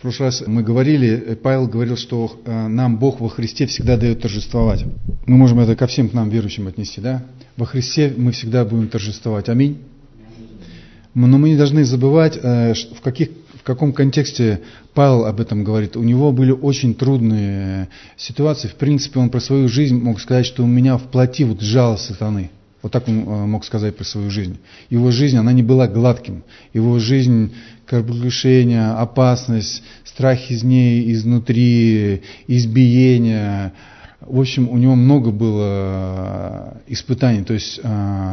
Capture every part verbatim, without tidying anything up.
прошлый раз мы говорили, Павел говорил, что нам Бог во Христе всегда дает торжествовать. Мы можем это ко всем к нам верующим отнести, да? Во Христе мы всегда будем торжествовать. Аминь. Но мы не должны забывать, в, каких, в каком контексте Павел об этом говорит. У него были очень трудные ситуации. В принципе, он про свою жизнь мог сказать, что у меня в плоти вот жало сатаны. Вот так он мог сказать про свою жизнь. Его жизнь, она не была гладким. Его жизнь, кораблекрушение, опасность, страх из ней, изнутри, избиение. В общем, у него много было испытаний. То есть,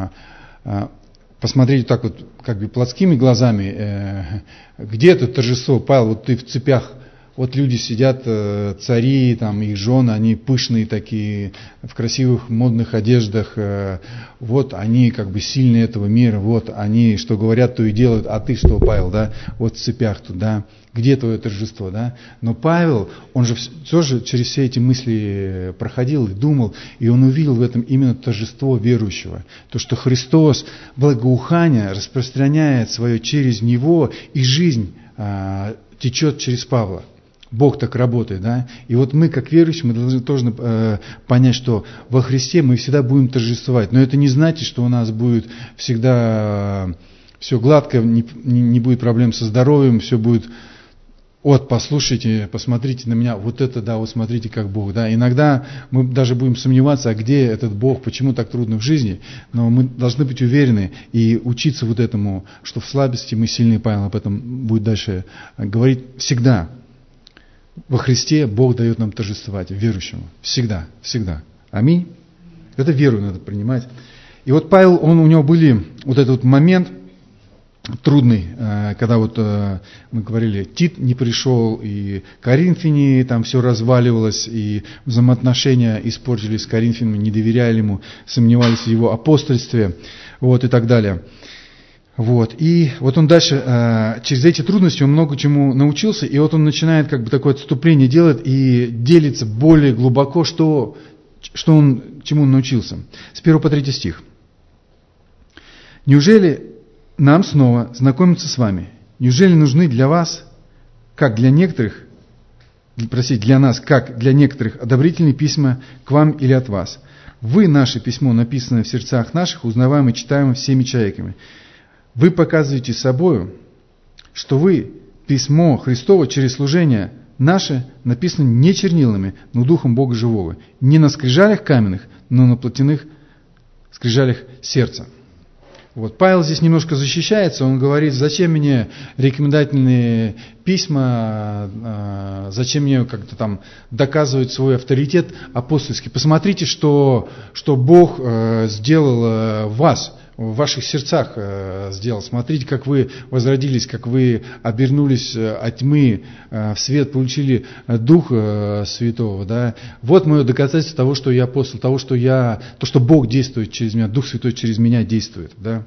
посмотреть так вот, как бы плотскими глазами, где это торжество? Павел, вот ты в цепях. Вот люди сидят, цари, там, их жены, они пышные такие, в красивых модных одеждах, вот они как бы сильные этого мира, вот они что говорят, то и делают, а ты что, Павел, да, вот в цепях тут, да, где твое торжество, да? Но Павел, он же тоже через все эти мысли проходил и думал, и он увидел в этом именно торжество верующего, то, что Христос, благоухание, распространяет свое через него, и жизнь а, течет через Павла. Бог так работает, да? И вот мы, как верующие, мы должны тоже э, понять, что во Христе мы всегда будем торжествовать. Но это не значит, что у нас будет всегда э, все гладко, не, не будет проблем со здоровьем, все будет, вот, послушайте, посмотрите на меня, вот это, да, вот смотрите, как Бог, да? Иногда мы даже будем сомневаться, а где этот Бог, почему так трудно в жизни, но мы должны быть уверены и учиться вот этому, что в слабости мы сильны. Павел об этом будет дальше говорить всегда. Во Христе Бог дает нам торжествовать, верующему. Всегда, всегда. Аминь. Это веру надо принимать. И вот Павел, он, у него были вот этот вот момент трудный, когда вот мы говорили, Тит не пришел, и Коринфяне, там все разваливалось, и взаимоотношения испортились с Коринфянами, не доверяли ему, сомневались в его апостольстве, вот, и так далее. Вот. И вот он дальше, э, через эти трудности он много чему научился, и вот он начинает как бы такое отступление делать и делится более глубоко, что, что он, чему он научился. С первого по третий стих. «Неужели нам снова знакомиться с вами? Неужели нужны для вас, как для некоторых, простите, для нас, как для некоторых, одобрительные письма к вам или от вас? Вы, наше письмо, написанное в сердцах наших, узнаваем и читаем всеми человеками. Вы показываете собою, что вы, письмо Христово через служение наше, написано не чернилами, но Духом Бога Живого, не на скрижалях каменных, но на плотяных скрижалях сердца». Вот. Павел здесь немножко защищается, он говорит, зачем мне рекомендательные письма, зачем мне как-то там доказывать свой авторитет апостольский. Посмотрите, что, что Бог сделал в вас, в ваших сердцах сделал. Смотрите, как вы возродились, как вы обернулись от тьмы в свет, получили Духа Святого. Да? Вот мое доказательство того, что я апостол, того, что я, то, что Бог действует через меня, Дух Святой через меня действует. Да?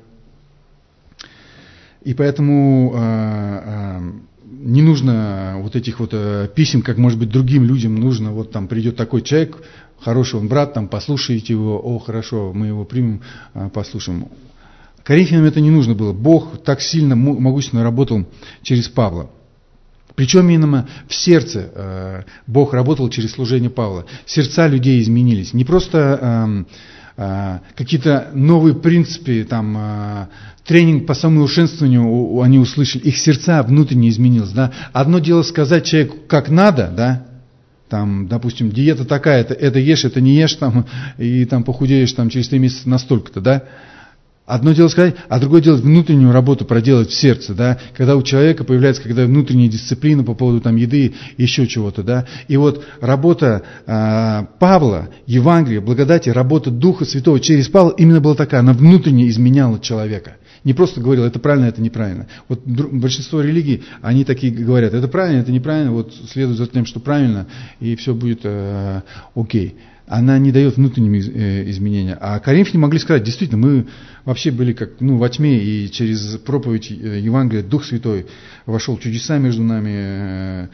И поэтому э, э, не нужно вот этих вот э, писем, как, может быть, другим людям нужно. Вот там придет такой человек, хороший он брат, там послушаете его, о, хорошо, мы его примем, э, послушаем. Коринфянам это не нужно было. Бог так сильно, могущественно работал через Павла. Причем именно в сердце э, Бог работал через служение Павла. Сердца людей изменились. Не просто э, э, какие-то новые принципы, там, э, тренинг по самоусовершенствованию они услышали. Их сердца внутренне изменились. Да? Одно дело сказать человеку, как надо, да? Там, допустим, диета такая, это, это ешь, это не ешь, там, и там похудеешь там, через три месяца настолько-то, да? Одно дело сказать, а другое дело внутреннюю работу проделать в сердце, да, когда у человека появляется когда внутренняя дисциплина по поводу там еды, еще чего-то, да. И вот работа э, Павла, Евангелия, благодати, работа Духа Святого через Павла именно была такая, она внутренне изменяла человека. Не просто говорил, это правильно, это неправильно. Вот большинство религий, они такие говорят, это правильно, это неправильно, вот следует за тем, что правильно, и все будет э, окей. Она не дает внутренним изменения. А коринфяне могли сказать, действительно, мы вообще были как ну, во тьме, и через проповедь Евангелия Дух Святой вошел, чудеса между нами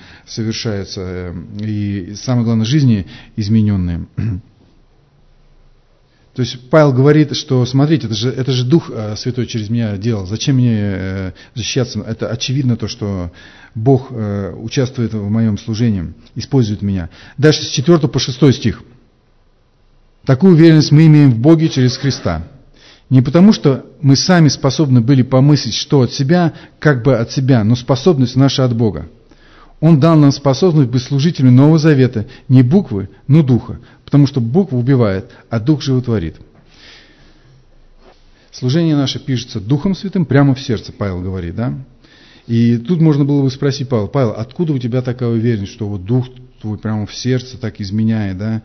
совершаются, и самое главное, жизни измененные. То есть Павел говорит, что смотрите, это же, это же Дух Святой через меня делал. Зачем мне защищаться? Это очевидно то, что Бог участвует в моем служении, использует меня. Дальше с четвёртого по шестой стих. Такую уверенность мы имеем в Боге через Христа. Не потому, что мы сами способны были помыслить, что от себя, как бы от себя, но способность наша от Бога. Он дал нам способность быть служителями Нового Завета, не буквы, но духа, потому что буква убивает, а дух животворит. Служение наше пишется Духом Святым прямо в сердце, Павел говорит, да? И тут можно было бы спросить Павла: Павел, откуда у тебя такая уверенность, что вот дух твой прямо в сердце так изменяет, да?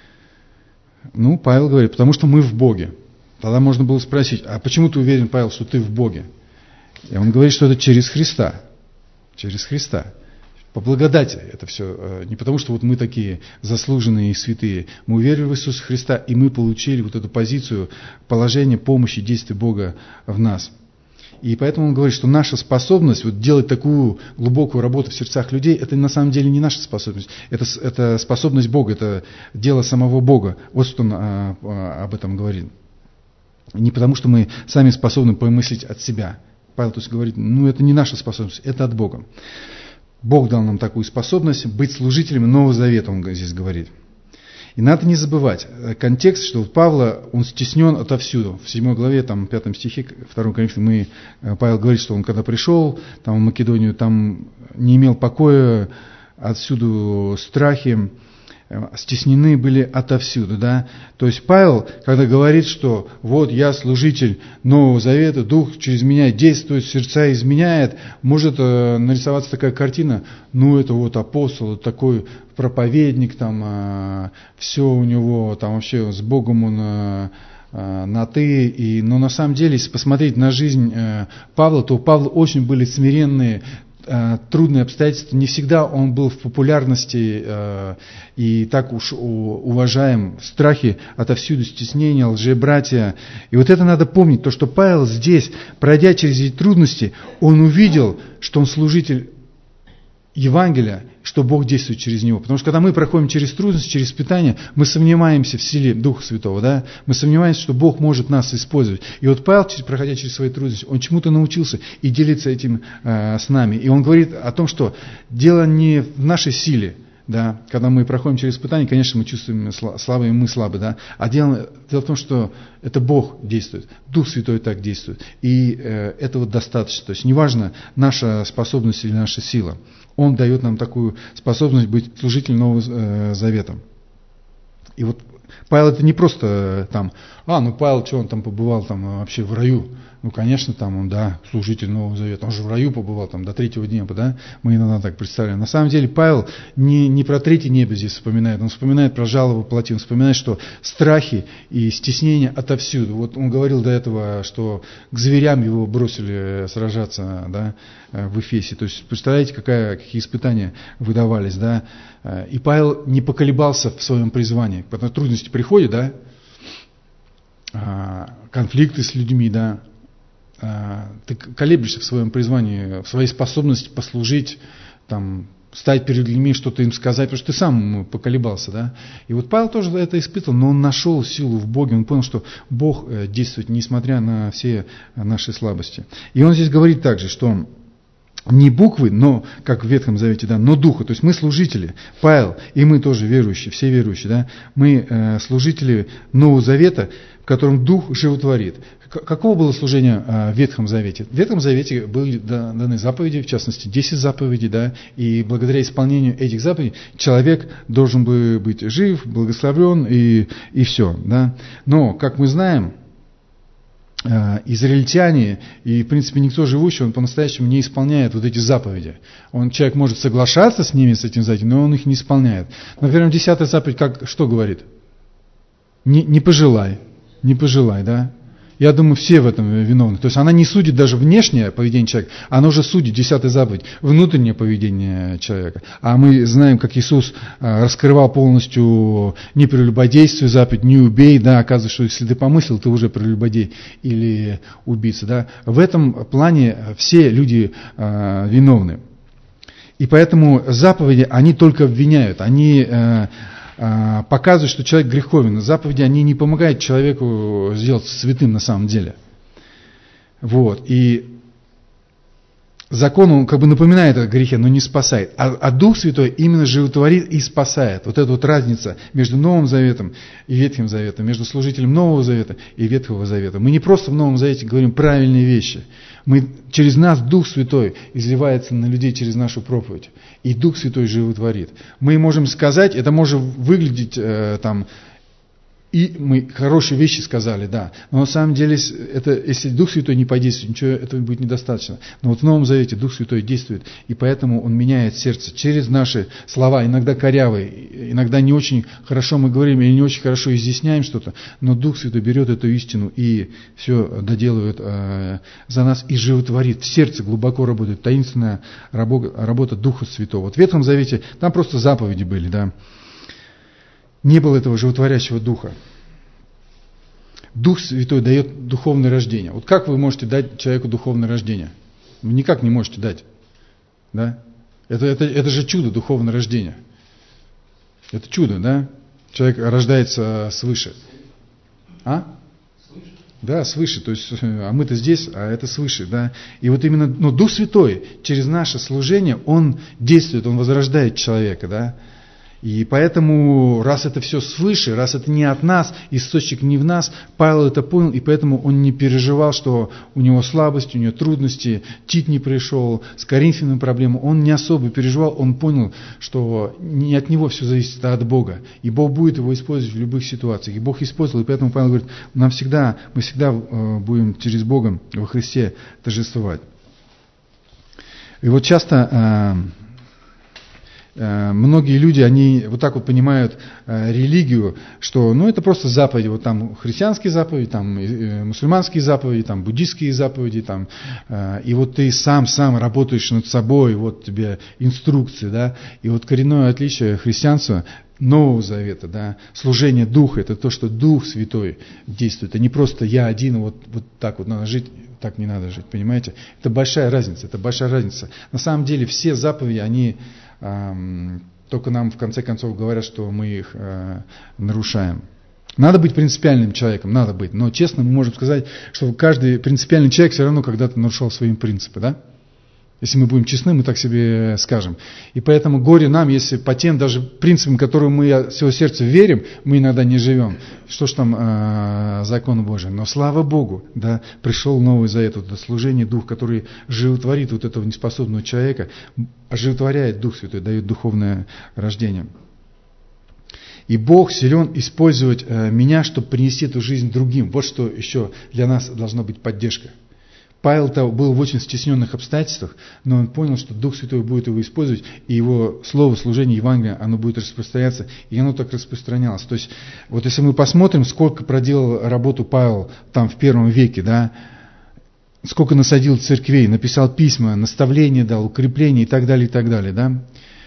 Ну, Павел говорит, потому что мы в Боге. Тогда можно было спросить: а почему ты уверен, Павел, что ты в Боге? И он говорит, что это через Христа. Через Христа. По благодати это все. Не потому, что вот мы такие заслуженные и святые. Мы уверили в Иисуса Христа, и мы получили вот эту позицию положения помощи, действия Бога в нас. И поэтому он говорит, что наша способность вот делать такую глубокую работу в сердцах людей, это на самом деле не наша способность. Это, это способность Бога, это дело самого Бога. Вот что он а, а, об этом говорит. Не потому, что мы сами способны помыслить от себя. Павел то есть говорит, ну это не наша способность, это от Бога. Бог дал нам такую способность быть служителями Нового Завета, он здесь говорит. И надо не забывать контекст, что вот Павла, он стеснен отовсюду. В седьмой главе, там, в пятом стихе, втором Коринфянам, мы, Павел говорит, что он когда пришел там, в Македонию, там не имел покоя, отсюда страхи, стеснены были отовсюду, да. То есть Павел, когда говорит, что вот я служитель Нового Завета, Дух через меня действует, сердца изменяет, может э, нарисоваться такая картина, ну это вот апостол, такой проповедник, там э, все у него, там вообще с Богом он э, э, на ты, и, но на самом деле, если посмотреть на жизнь э, Павла, то у Павла очень были смиренные, трудные обстоятельства, не всегда он был в популярности э, и так уж уважаем, страхи отовсюду, стеснения, лжебратья. И вот это надо помнить, то, что Павел здесь, пройдя через эти трудности, он увидел, что он служитель Евангелия, что Бог действует через него. Потому что когда мы проходим через трудности, через испытания, мы сомневаемся в силе Духа Святого, да? Мы сомневаемся, что Бог может нас использовать. И вот Павел, проходя через свои трудности, он чему-то научился и делится этим э, с нами. И он говорит о том, что дело не в нашей силе, да? Когда мы проходим через испытания, конечно, мы чувствуем слабые, мы слабы, да? А дело, дело в том, что это Бог действует, Дух Святой так действует. И э, этого достаточно. То есть неважно наша способность или наша сила. Он дает нам такую способность быть служителем Нового э, Завета. И вот Павел это не просто там, а, ну Павел, что он там побывал там вообще в раю. Ну, конечно, там он, да, служитель Нового Завета, он же в раю побывал там до третьего неба, да, мы иногда так представляем. На самом деле Павел не, не про третье небо здесь вспоминает, он вспоминает про жало воплоти, он вспоминает, что страхи и стеснения отовсюду. Вот он говорил до этого, что к зверям его бросили сражаться, да, в Эфесе. То есть, представляете, какая, какие испытания выдавались, да. И Павел не поколебался в своем призвании, потому что трудности приходят, да, конфликты с людьми, да. Ты колеблешься в своем призвании, в своей способности послужить, там, стать перед людьми, что-то им сказать, потому что ты сам поколебался, да. И вот Павел тоже это испытывал, но он нашел силу в Боге, он понял, что Бог действует, несмотря на все наши слабости. И он здесь говорит также, что не буквы, но, как в Ветхом Завете, да, но духа. То есть мы служители, Павел, и мы тоже верующие, все верующие, да, мы э, служители Нового Завета, в котором Дух животворит. Какого было служение э, в Ветхом Завете? В Ветхом Завете были даны заповеди, в частности, десять заповедей, да, и благодаря исполнению этих заповедей человек должен был быть жив, благословлен и, и все, да. Но, как мы знаем, израильтяне и, в принципе, никто живущий, он по-настоящему не исполняет вот эти заповеди. Он, человек может соглашаться с ними, с этими заповедями, но он их не исполняет. Например, десятая заповедь, как, что говорит? Не, не пожелай, не пожелай, да? Я думаю, все в этом виновны. То есть она не судит даже внешнее поведение человека, она уже судит, десятая заповедь, внутреннее поведение человека. А мы знаем, как Иисус раскрывал полностью не прелюбодействуй заповедь, не убей, да, оказывается, что если ты помыслил, ты уже прелюбодей или убийца, да. В этом плане все люди э, виновны. И поэтому заповеди, они только обвиняют, они... Э, показывают, что человек греховен. Заповеди, они не помогают человеку сделать святым на самом деле. Вот. И закон, он как бы напоминает о грехе, но не спасает. А, а Дух Святой именно животворит и спасает. Вот эта вот разница между Новым Заветом и Ветхим Заветом, между служителем Нового Завета и Ветхого Завета. Мы не просто в Новом Завете говорим правильные вещи. Мы, через нас Дух Святой изливается на людей через нашу проповедь. И Дух Святой животворит. Мы можем сказать, это может выглядеть э, там... И мы хорошие вещи сказали, да. Но на самом деле, это, если Дух Святой не подействует, ничего этого будет недостаточно. Но вот в Новом Завете Дух Святой действует, и поэтому Он меняет сердце через наши слова, иногда корявые, иногда не очень хорошо мы говорим или не очень хорошо изъясняем что-то, но Дух Святой берет эту истину и все доделывает э, за нас и животворит. В сердце глубоко работает таинственная работа, работа Духа Святого. Вот в Ветхом Завете там просто заповеди были, да. Не было этого животворящего духа. Дух Святой дает духовное рождение. Вот как вы можете дать человеку духовное рождение? Вы никак не можете дать. Да? Это, это, это же чудо, духовное рождение. Это чудо, да? Человек рождается свыше. А? Свыше? Да, свыше. То есть, а мы-то здесь, а это свыше. Да? И вот именно ну, Дух Святой через наше служение, Он действует, Он возрождает человека. Да? И поэтому, раз это все свыше, раз это не от нас, источник не в нас, Павел это понял, и поэтому он не переживал, что у него слабость, у него трудности, Тит не пришел, с Коринфянами проблемы. Он не особо переживал, он понял, что не от него все зависит, а от Бога. И Бог будет его использовать в любых ситуациях. И Бог использовал, и поэтому Павел говорит, нам всегда, мы всегда будем через Бога во Христе торжествовать. И вот часто... Многие люди, они вот так вот понимают э, религию, что ну, это просто заповеди, вот там христианские заповеди, там э, мусульманские заповеди, там буддийские заповеди, там, э, и вот ты сам, сам работаешь над собой, вот тебе инструкции, да, и вот коренное отличие христианства Нового Завета, да, служение Духа, это то, что Дух Святой действует, а не просто я один, вот, вот так вот надо жить, так не надо жить, понимаете? Это большая разница, это большая разница. На самом деле все заповеди, они только нам в конце концов говорят, что мы их э, нарушаем. Надо быть принципиальным человеком, надо быть. Но честно мы можем сказать, что каждый принципиальный человек все равно когда-то нарушал свои принципы, да? Если мы будем честны, мы так себе скажем. И поэтому горе нам, если по тем даже принципам, которые мы от всего сердца верим, мы иногда не живем. Что ж там э, закон Божий? Но слава Богу, да, пришел Новый Завет, вот это служение Дух, который животворит вот этого неспособного человека, оживотворяет Дух Святой, дает духовное рождение. И Бог силен использовать э, меня, чтобы принести эту жизнь другим. Вот что еще для нас должна быть поддержка. Павел-то был в очень стесненных обстоятельствах, но он понял, что Дух Святой будет его использовать, и его слово, служение Евангелия, оно будет распространяться, и оно так распространялось. То есть, вот если мы посмотрим, сколько проделал работу Павел там в первом веке, да, сколько насадил церквей, написал письма, наставления дал, укрепления и так далее, и так далее, да,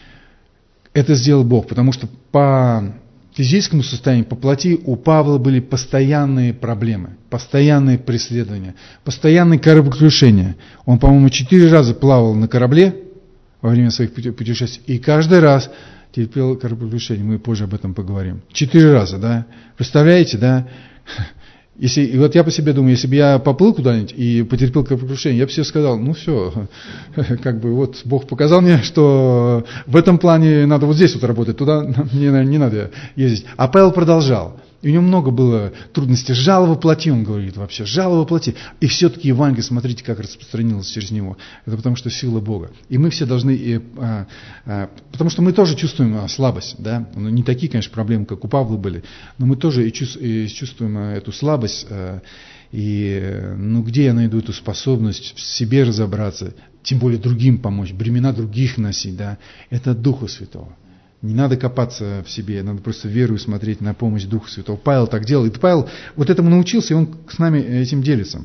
это сделал Бог, потому что по физическому состоянию, по плоти у Павла были постоянные проблемы, постоянные преследования, постоянные кораблекрушения. Он, по-моему, четыре раза плавал на корабле во время своих путешествий, и каждый раз терпел кораблекрушение. Мы позже об этом поговорим. Четыре раза, да? Представляете, да? Если, и вот я по себе думаю, если бы я поплыл куда-нибудь и потерпел кораблекрушение, я бы себе сказал, ну все, как бы вот Бог показал мне, что в этом плане надо вот здесь вот работать, туда мне, наверное, не надо ездить. А Павел продолжал. И у него много было трудностей. Жало воплоти, он говорит вообще, жало воплоти. И все-таки Евангелие, смотрите, как распространилось через него. Это потому что сила Бога. И мы все должны, и, а, а, потому что мы тоже чувствуем а, слабость, да, ну, не такие, конечно, проблемы, как у Павла были, но мы тоже и, чувств, и чувствуем а, эту слабость. А, и ну где я найду эту способность в себе разобраться, тем более другим помочь, бремена других носить, да, это от Духа Святого. Не надо копаться в себе, надо просто верою смотреть на помощь Духа Святого. Павел так делал, и Павел вот этому научился, и он с нами этим делится.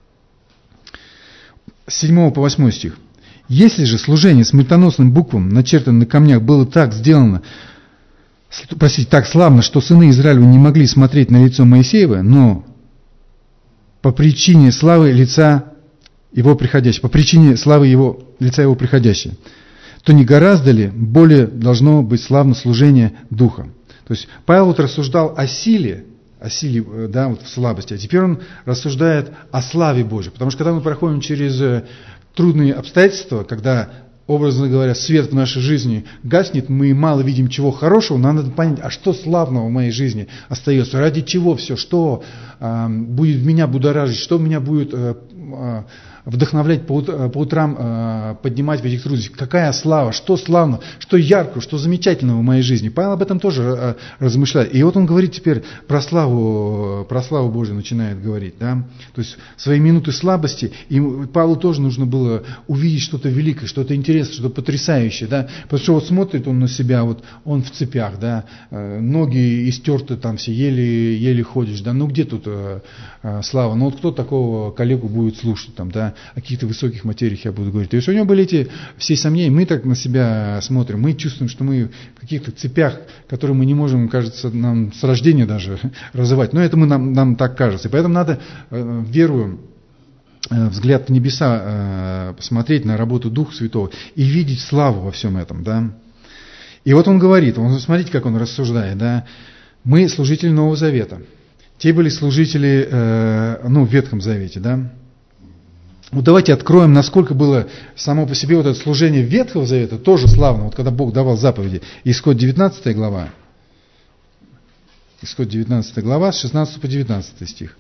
С седьмого по восьмой стих. «Если же служение смертоносным буквам, начертанным на камнях, было так сделано, простите, так славно, что сыны Израилева не могли смотреть на лицо Моисеева, но по причине славы лица его приходящей, по причине славы его, лица его приходящей, то не гораздо ли более должно быть славно служение Духа? То есть Павел вот рассуждал о силе, о силе, да, вот в слабости, а теперь он рассуждает о славе Божьей. Потому что когда мы проходим через трудные обстоятельства, когда, образно говоря, свет в нашей жизни гаснет, мы мало видим чего хорошего, нам надо понять, а что славного в моей жизни остается, ради чего все, что э, будет меня будоражить, что меня будет э, э, вдохновлять по, ут- по утрам, э, поднимать в этих трудностях, какая слава, что славно, что ярко, что замечательного в моей жизни. Павел об этом тоже э, размышляет. И вот он говорит теперь про славу, про славу Божию начинает говорить. Да? То есть в свои минуты слабости, и Павлу тоже нужно было увидеть что-то великое, что-то интересное, что-то потрясающее. Да? Потому что вот смотрит он на себя, вот он в цепях, да? э, ноги истерты, там все еле, еле ходишь. Да? Ну где тут э, э, слава? Ну вот кто такого коллегу будет слушать там, да? О каких-то высоких материях я буду говорить. То есть у него были эти все сомнения, мы так на себя смотрим, мы чувствуем, что мы в каких-то цепях, которые мы не можем, кажется, нам с рождения даже разрывать. Но это мы, нам, нам так кажется. И поэтому надо э, верую, э, взгляд в небеса э, посмотреть на работу Духа Святого и видеть славу во всем этом. Да? И вот он говорит, он, смотрите, как он рассуждает, да? Мы служители Нового Завета. Те были служители э, ну, в Ветхом Завете, да? Вот давайте откроем, насколько было само по себе вот это служение Ветхого Завета тоже славно, вот когда Бог давал заповеди. Исход девятнадцатая глава. Исход девятнадцатая глава, с шестнадцатого по девятнадцатый стих.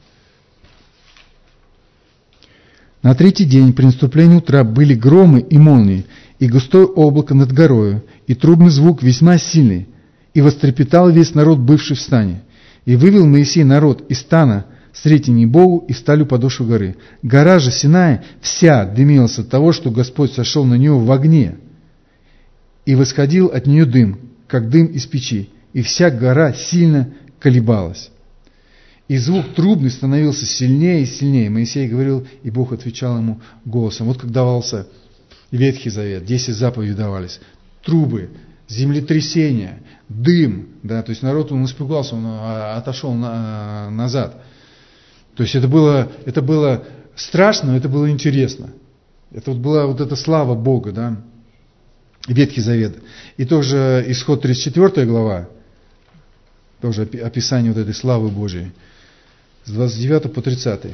На третий день при наступлении утра были громы и молнии, и густое облако над горою, и трубный звук весьма сильный, и вострепетал весь народ, бывший в стане. И вывел Моисей народ из стана, сретеней Богу, и встали у подошвы горы. Гора же Синай вся дымилась от того, что Господь сошел на нее в огне, и восходил от нее дым, как дым из печи, и вся гора сильно колебалась. И звук трубный становился сильнее и сильнее. Моисей говорил, и Бог отвечал ему голосом. Вот как давался Ветхий Завет, десять заповедей давались. Трубы, землетрясения, дым, да, то есть народ, он испугался, он отошел на, назад. То есть это было, это было страшно, но это было интересно. Это вот была вот эта слава Бога, да, Ветхий Завет. И тоже Исход тридцать четвёртая глава, тоже описание вот этой славы Божией, с двадцать девятого по тридцатый.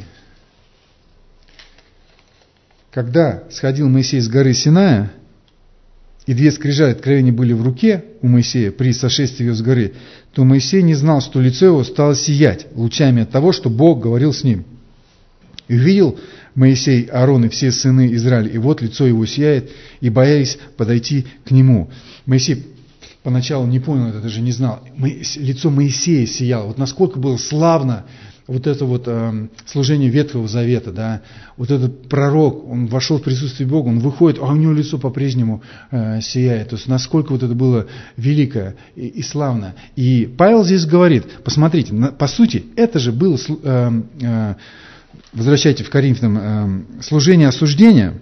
Когда сходил Моисей с горы Синая, и две скрижали откровения были в руке у Моисея при сошествии его с горы, то Моисей не знал, что лицо его стало сиять лучами от того, что Бог говорил с ним. И увидел Моисей Аарон и все сыны Израиля, и вот лицо его сияет, и боялись подойти к нему. Моисей поначалу не понял, это даже не знал. Лицо Моисея сияло. Вот насколько было славно вот это вот э, служение Ветхого Завета, да, вот этот пророк, он вошел в присутствие Бога, он выходит, а у него лицо по-прежнему э, сияет. То есть насколько вот это было велико и, и славно. И Павел здесь говорит, посмотрите, на, по сути, это же было, э, э, возвращайте в Коринфянам, э, служение осуждения,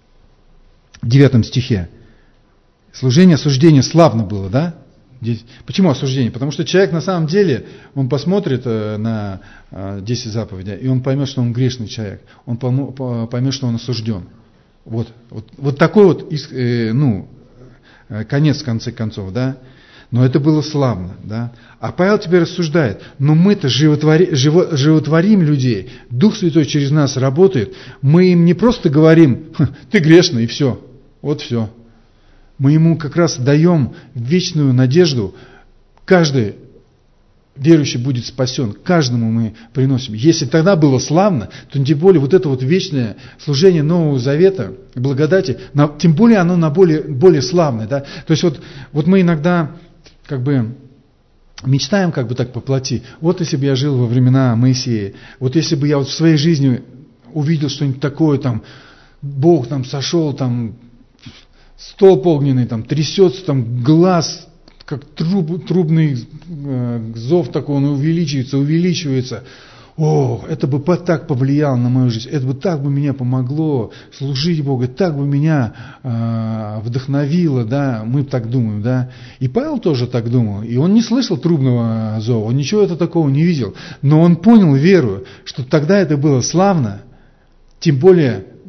в девятом стихе. Служение осуждения славно было, да? Почему осуждение? Потому что человек на самом деле, он посмотрит на десять заповедей, и он поймет, что он грешный человек. Он поймет, что он осужден. Вот, вот, вот такой вот ну, конец в конце концов, да? Но это было славно, да? А Павел теперь рассуждает, но мы-то животвори, живо, животворим людей, Дух Святой через нас работает, мы им не просто говорим, ты грешный, и все, вот все. Мы ему как раз даем вечную надежду, каждый верующий будет спасен, каждому мы приносим. Если тогда было славно, то тем более вот это вот вечное служение Нового Завета, благодати, тем более оно на более, более славное. Да? То есть вот, вот мы иногда как бы мечтаем как бы так по плоти. Вот если бы я жил во времена Моисея, вот если бы я вот в своей жизни увидел что-нибудь такое, там, Бог там сошел, там, столб огненный, там, трясется, там, глаз, как труб, трубный э, зов такой, он увеличивается, увеличивается. О, это бы так повлияло на мою жизнь, это бы так бы меня помогло служить Богу, так бы меня э, вдохновило, да, мы так думаем, да. И Павел тоже так думал, и он не слышал трубного зова, он ничего это такого не видел, но он понял, верую, что тогда это было славно, тем более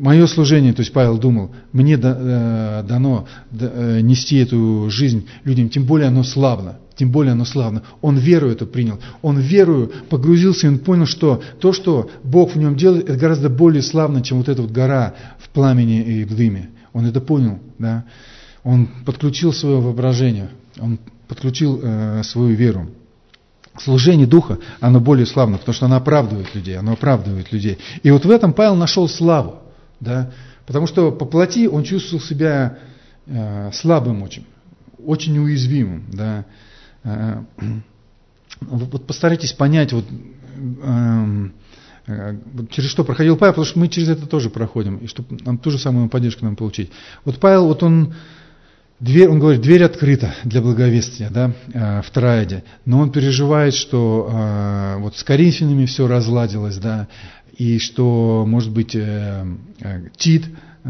мое служение, то есть Павел думал, мне дано нести эту жизнь людям, тем более оно славно, тем более оно славно. Он веру эту принял, он верою погрузился, и он понял, что то, что Бог в нем делает, это гораздо более славно, чем вот эта вот гора в пламени и в дыме. Он это понял, да. Он подключил свое воображение, он подключил э, свою веру. Служение Духа, оно более славно, потому что оно оправдывает людей, оно оправдывает людей. И вот в этом Павел нашел славу, да, потому что по плоти он чувствовал себя э, слабым очень, очень уязвимым, да. Э, вот постарайтесь понять, вот, э, э, через что проходил Павел, потому что мы через это тоже проходим, и чтобы нам ту же самую поддержку нам получить. Вот Павел, вот он... Дверь, он говорит, дверь открыта для благовестия, да, в Троаде, но он переживает, что э, вот с Коринфянами все разладилось, да, и что, может быть, э, э, Тит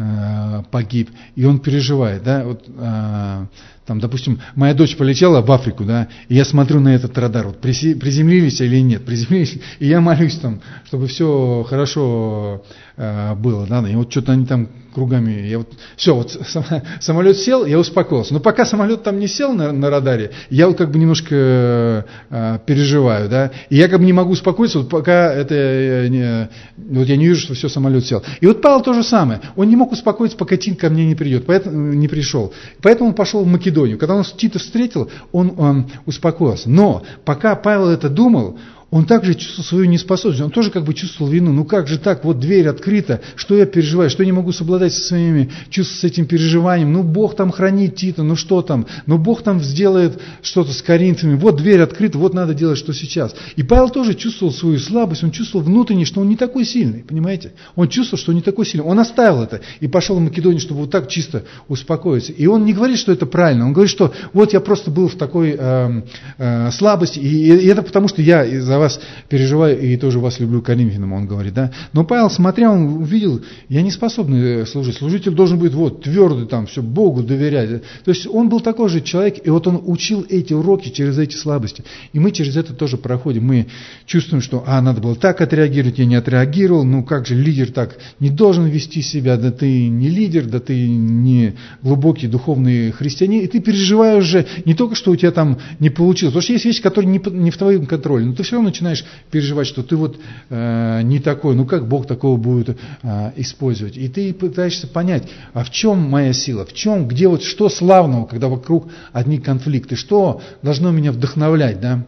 э, погиб, и он переживает, да, вот, э, там, допустим, моя дочь полетела в Африку, да, и я смотрю на этот радар, вот приземлились или нет, приземлились, и я молюсь там, чтобы все хорошо э, было, да, и вот что-то они там кругами, я вот, все, вот самолет сел, я успокоился, но пока самолет там не сел на, на радаре, я вот как бы немножко э, переживаю, да, и я как бы не могу успокоиться, вот пока это, э, не, вот я не вижу, что все, самолет сел. И вот Павел то же самое, он не мог успокоиться, пока Тит ко мне не придет, поэтому не пришел, поэтому он пошел в Македонию. Когда он Тита встретил, он, он успокоился. Но пока Павел это думал, он также чувствовал свою неспособность, он тоже как бы чувствовал вину. Ну как же так, вот дверь открыта, что я переживаю, что я не могу совладать со своими чувствами, с этим переживанием. Ну Бог там хранит Тита, ну что там, ну Бог там сделает что-то с Коринфянами, вот дверь открыта, вот надо делать, что сейчас. И Павел тоже чувствовал свою слабость, он чувствовал внутренне, что он не такой сильный, понимаете? Он чувствовал, что он не такой сильный. Он оставил это и пошел в Македонию, чтобы вот так чисто успокоиться. И он не говорит, что это правильно, он говорит, что вот я просто был в такой э, э, слабости, и, и это потому, что я из-за вас переживаю и тоже вас люблю Коринфянам, он говорит, да. Но Павел, смотря, он увидел, я не способный служить. Служитель должен быть вот твердый, там, все Богу доверять. То есть он был такой же человек, и вот он учил эти уроки через эти слабости. И мы через это тоже проходим. Мы чувствуем, что, а, надо было так отреагировать, я не отреагировал, ну как же лидер так не должен вести себя, да ты не лидер, да ты не глубокий духовный христианин, и ты переживаешь же не только, что у тебя там не получилось, потому что есть вещи, которые не, не в твоем контроле, но ты все равно начинаешь переживать, что ты вот э, не такой, ну как Бог такого будет э, использовать. И ты пытаешься понять, а в чем моя сила, в чем, где вот, что славного, когда вокруг одни конфликты, что должно меня вдохновлять, да?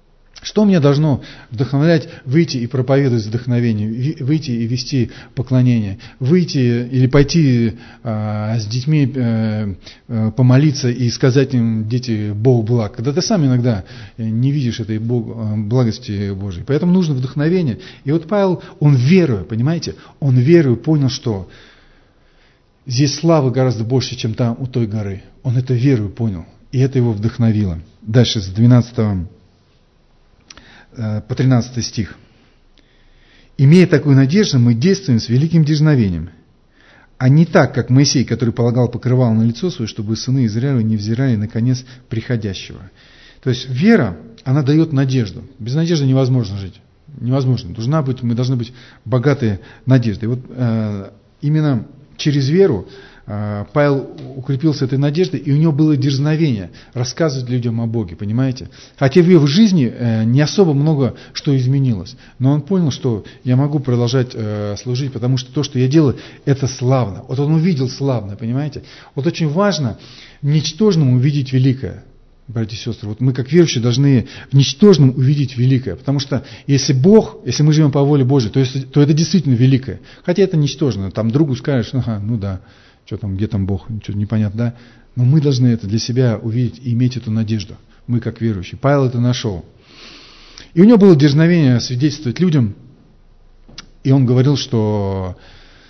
Что меня должно вдохновлять выйти и проповедовать вдохновение, выйти и вести поклонение, выйти или пойти э, с детьми э, э, помолиться и сказать им, дети, Бог благ, когда ты сам иногда не видишь этой Бог, благости Божьей. Поэтому нужно вдохновение. И вот Павел, он веруя, понимаете, он веруя понял, что здесь славы гораздо больше, чем там у той горы. Он это верою понял, и это его вдохновило. Дальше с двенадцатого по тринадцатый стих. «Имея такую надежду, мы действуем с великим дерзновением, а не так, как Моисей, который полагал покрывало на лицо свое, чтобы сыны Израиля не взирали на конец приходящего». То есть вера, она дает надежду. Без надежды невозможно жить. Невозможно. Должна быть, мы должны быть богатые надеждой. Вот э, именно через веру Павел укрепился этой надеждой, и у него было дерзновение рассказывать людям о Боге, понимаете? Хотя в его жизни не особо много что изменилось, но он понял, что я могу продолжать служить, потому что то, что я делаю, это славно. Вот он увидел славно, понимаете? Вот очень важно в ничтожном увидеть великое. Братья и сестры, вот мы как верующие должны в ничтожном увидеть великое, потому что если Бог, если мы живем по воле Божьей, то, есть, то это действительно великое, хотя это ничтожно, там другу скажешь, ага, ну да, что там, где там Бог, что-то непонятно, да, но мы должны это для себя увидеть и иметь эту надежду, мы как верующие. Павел это нашел. И у него было дерзновение свидетельствовать людям, и он говорил, что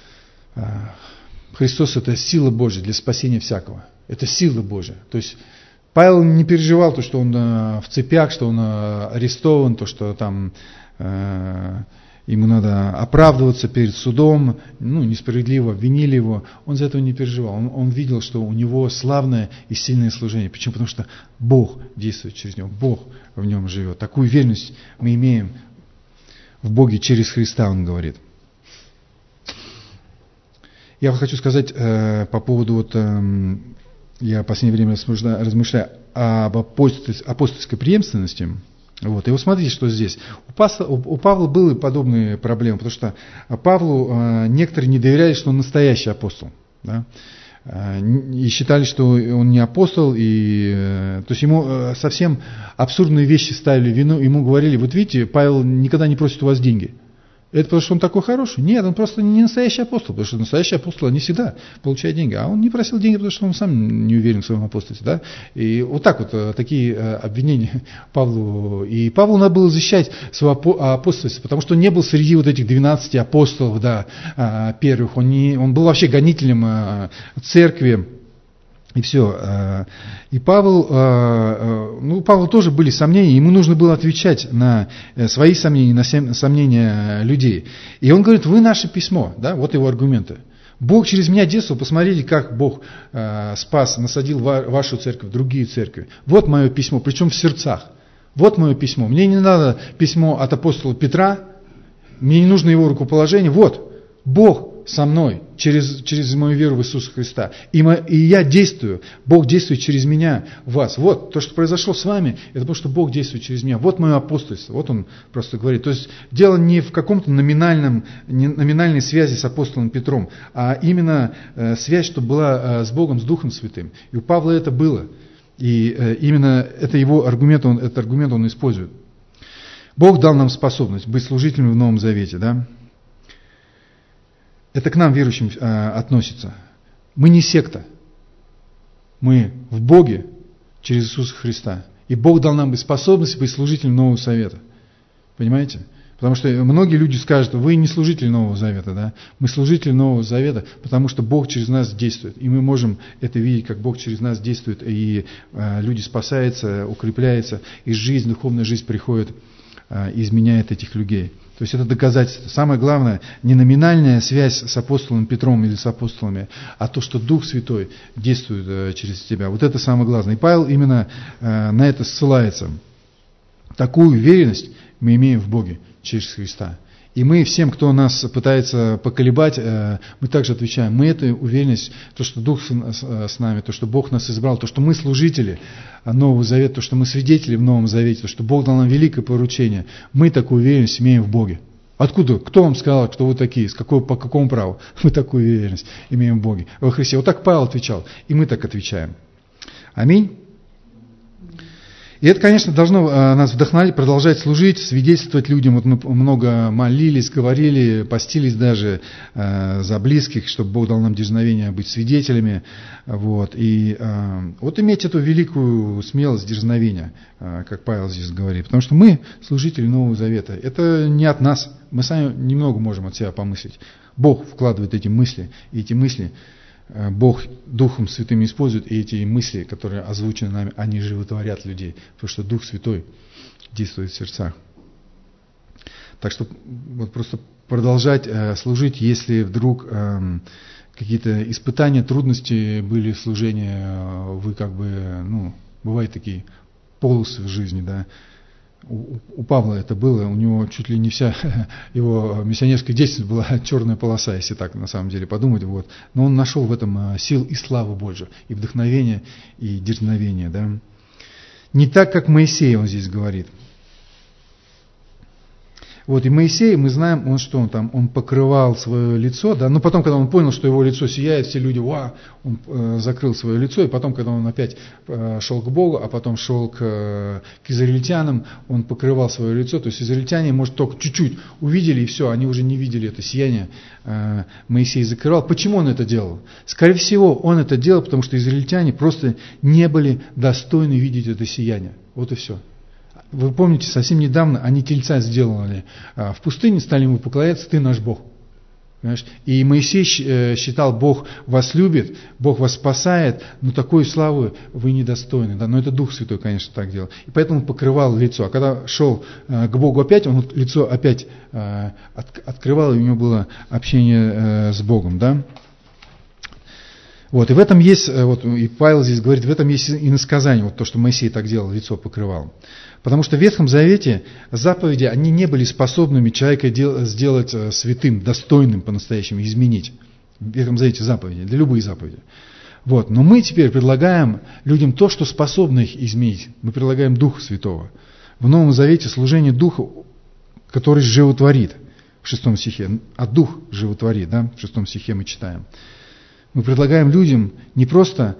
Христос это сила Божья для спасения всякого, это сила Божья, то есть Павел не переживал то, что он в цепях, что он арестован, то, что там э, ему надо оправдываться перед судом, ну, несправедливо обвинили его. Он за этого не переживал. Он, он видел, что у него славное и сильное служение. Почему? Потому что Бог действует через него, Бог в нем живет. Такую уверенность мы имеем в Боге через Христа, он говорит. Я вот хочу сказать э, по поводу, вот, э, я в последнее время размышляю, размышляю об апостольской, апостольской преемственности. Вот. И вот смотрите, что здесь. У, Павла, у Павла были подобные проблемы, потому что Павлу э, некоторые не доверяли, что он настоящий апостол. Да? И считали, что он не апостол, и, то есть ему совсем абсурдные вещи ставили в вину, ему говорили: вот видите, Павел никогда не просит у вас деньги. Это потому что он такой хороший? Нет, он просто не настоящий апостол, потому что настоящие апостолы, они всегда получают деньги, а он не просил деньги, потому что он сам не уверен в своем апостольстве. Да? И вот так вот такие обвинения Павлу. И Павлу надо было защищать свое апостольство, потому что он не был среди вот этих двенадцати апостолов, да, первых, он, не, он был вообще гонителем церкви. И все. И Павел, ну, у Павла тоже были сомнения, ему нужно было отвечать на свои сомнения, на сомнения людей. И он говорит: вы наше письмо, да, вот его аргументы. Бог через меня действовал, посмотрите, как Бог спас, насадил вашу церковь, другие церкви. Вот мое письмо, причем в сердцах. Вот мое письмо. Мне не надо письмо от апостола Петра, мне не нужно его рукоположение. Вот, Бог со мной, через, через мою веру в Иисуса Христа. И, мы, и я действую, Бог действует через меня в вас. Вот, то, что произошло с вами, это потому, что Бог действует через меня. Вот мое апостольство. Вот он просто говорит. То есть дело не в каком-то номинальном, не, номинальной связи с апостолом Петром, а именно э, связь, чтобы была э, с Богом, с Духом Святым. И у Павла это было. И э, именно это его аргумент, он, этот аргумент он использует. Бог дал нам способность быть служителями в Новом Завете, да? Это к нам, верующим, относится. Мы не секта. Мы в Боге через Иисуса Христа. И Бог дал нам способность быть служителем Нового Завета. Понимаете? Потому что многие люди скажут: вы не служители Нового Завета. Да? Мы служители Нового Завета, потому что Бог через нас действует. И мы можем это видеть, как Бог через нас действует. И люди спасаются, укрепляются. И жизнь, духовная жизнь приходит и изменяет этих людей. То есть это доказательство. Самое главное, не номинальная связь с апостолом Петром или с апостолами, а то, что Дух Святой действует через тебя. Вот это самое главное. И Павел именно на это ссылается. Такую уверенность мы имеем в Боге через Христа. И мы всем, кто нас пытается поколебать, мы также отвечаем: мы эту уверенность, то, что Дух с нами, то, что Бог нас избрал, то, что мы служители Нового Завета, то, что мы свидетели в Новом Завете, то, что Бог дал нам великое поручение, мы такую уверенность имеем в Боге. Откуда? Кто вам сказал, кто вы такие? С какого, по какому праву? Мы такую уверенность имеем в Боге, во Христе. Вот так Павел отвечал, и мы так отвечаем. Аминь. И это, конечно, должно нас вдохновлять, продолжать служить, свидетельствовать людям. Вот мы много молились, говорили, постились даже э, за близких, чтобы Бог дал нам дерзновение быть свидетелями. Вот. И э, вот иметь эту великую смелость дерзновения, э, как Павел здесь говорит. Потому что мы служители Нового Завета. Это не от нас. Мы сами немного можем от себя помыслить. Бог вкладывает эти мысли, и эти мысли Бог Духом Святым использует, и эти мысли, которые озвучены нами, они животворят людей, потому что Дух Святой действует в сердцах. Так что вот просто продолжать э, служить, если вдруг э, какие-то испытания, трудности были в служении, э, вы как бы, ну, бывают такие полосы в жизни, да. У, у Павла это было, у него чуть ли не вся его миссионерская деятельность была черная полоса, если так на самом деле подумать. Вот. Но он нашел в этом сил и славу Божию, и вдохновение, и дерзновение. Да? Не так, как Моисей, он здесь говорит. Вот, и Моисей, мы знаем, он что он там, он покрывал свое лицо, да, но потом, когда он понял, что его лицо сияет, все люди, ва, он э, закрыл свое лицо, и потом, когда он опять э, шел к Богу, а потом шел к, э, к израильтянам, он покрывал свое лицо, то есть израильтяне, может, только чуть-чуть увидели, и все, они уже не видели это сияние, э, Моисей закрывал. Почему он это делал? Скорее всего, он это делал, потому что израильтяне просто не были достойны видеть это сияние, вот и все. Вы помните, совсем недавно они тельца сделали в пустыне, стали ему поклоняться: ты наш Бог. Понимаешь? И Моисей считал: Бог вас любит, Бог вас спасает, но такой славы вы недостойны. Да? Но это Дух Святой, конечно, так делал. И поэтому он покрывал лицо. А когда шел к Богу опять, он лицо опять открывал, и у него было общение с Богом. Да? Вот, и в этом есть, вот, и Павел здесь говорит, в этом есть иносказание, вот то, что Моисей так делал, лицо покрывал. Потому что в Ветхом Завете заповеди, они не были способными человека дел, сделать святым, достойным по-настоящему, изменить. в Ветхом Завете заповеди, для любых заповедей. Вот. Но мы теперь предлагаем людям то, что способно их изменить. Мы предлагаем Духа Святого. В Новом Завете служение Духу, который животворит, в шестом стихе, а Дух животворит, да, в шестом стихе мы читаем. Мы предлагаем людям не просто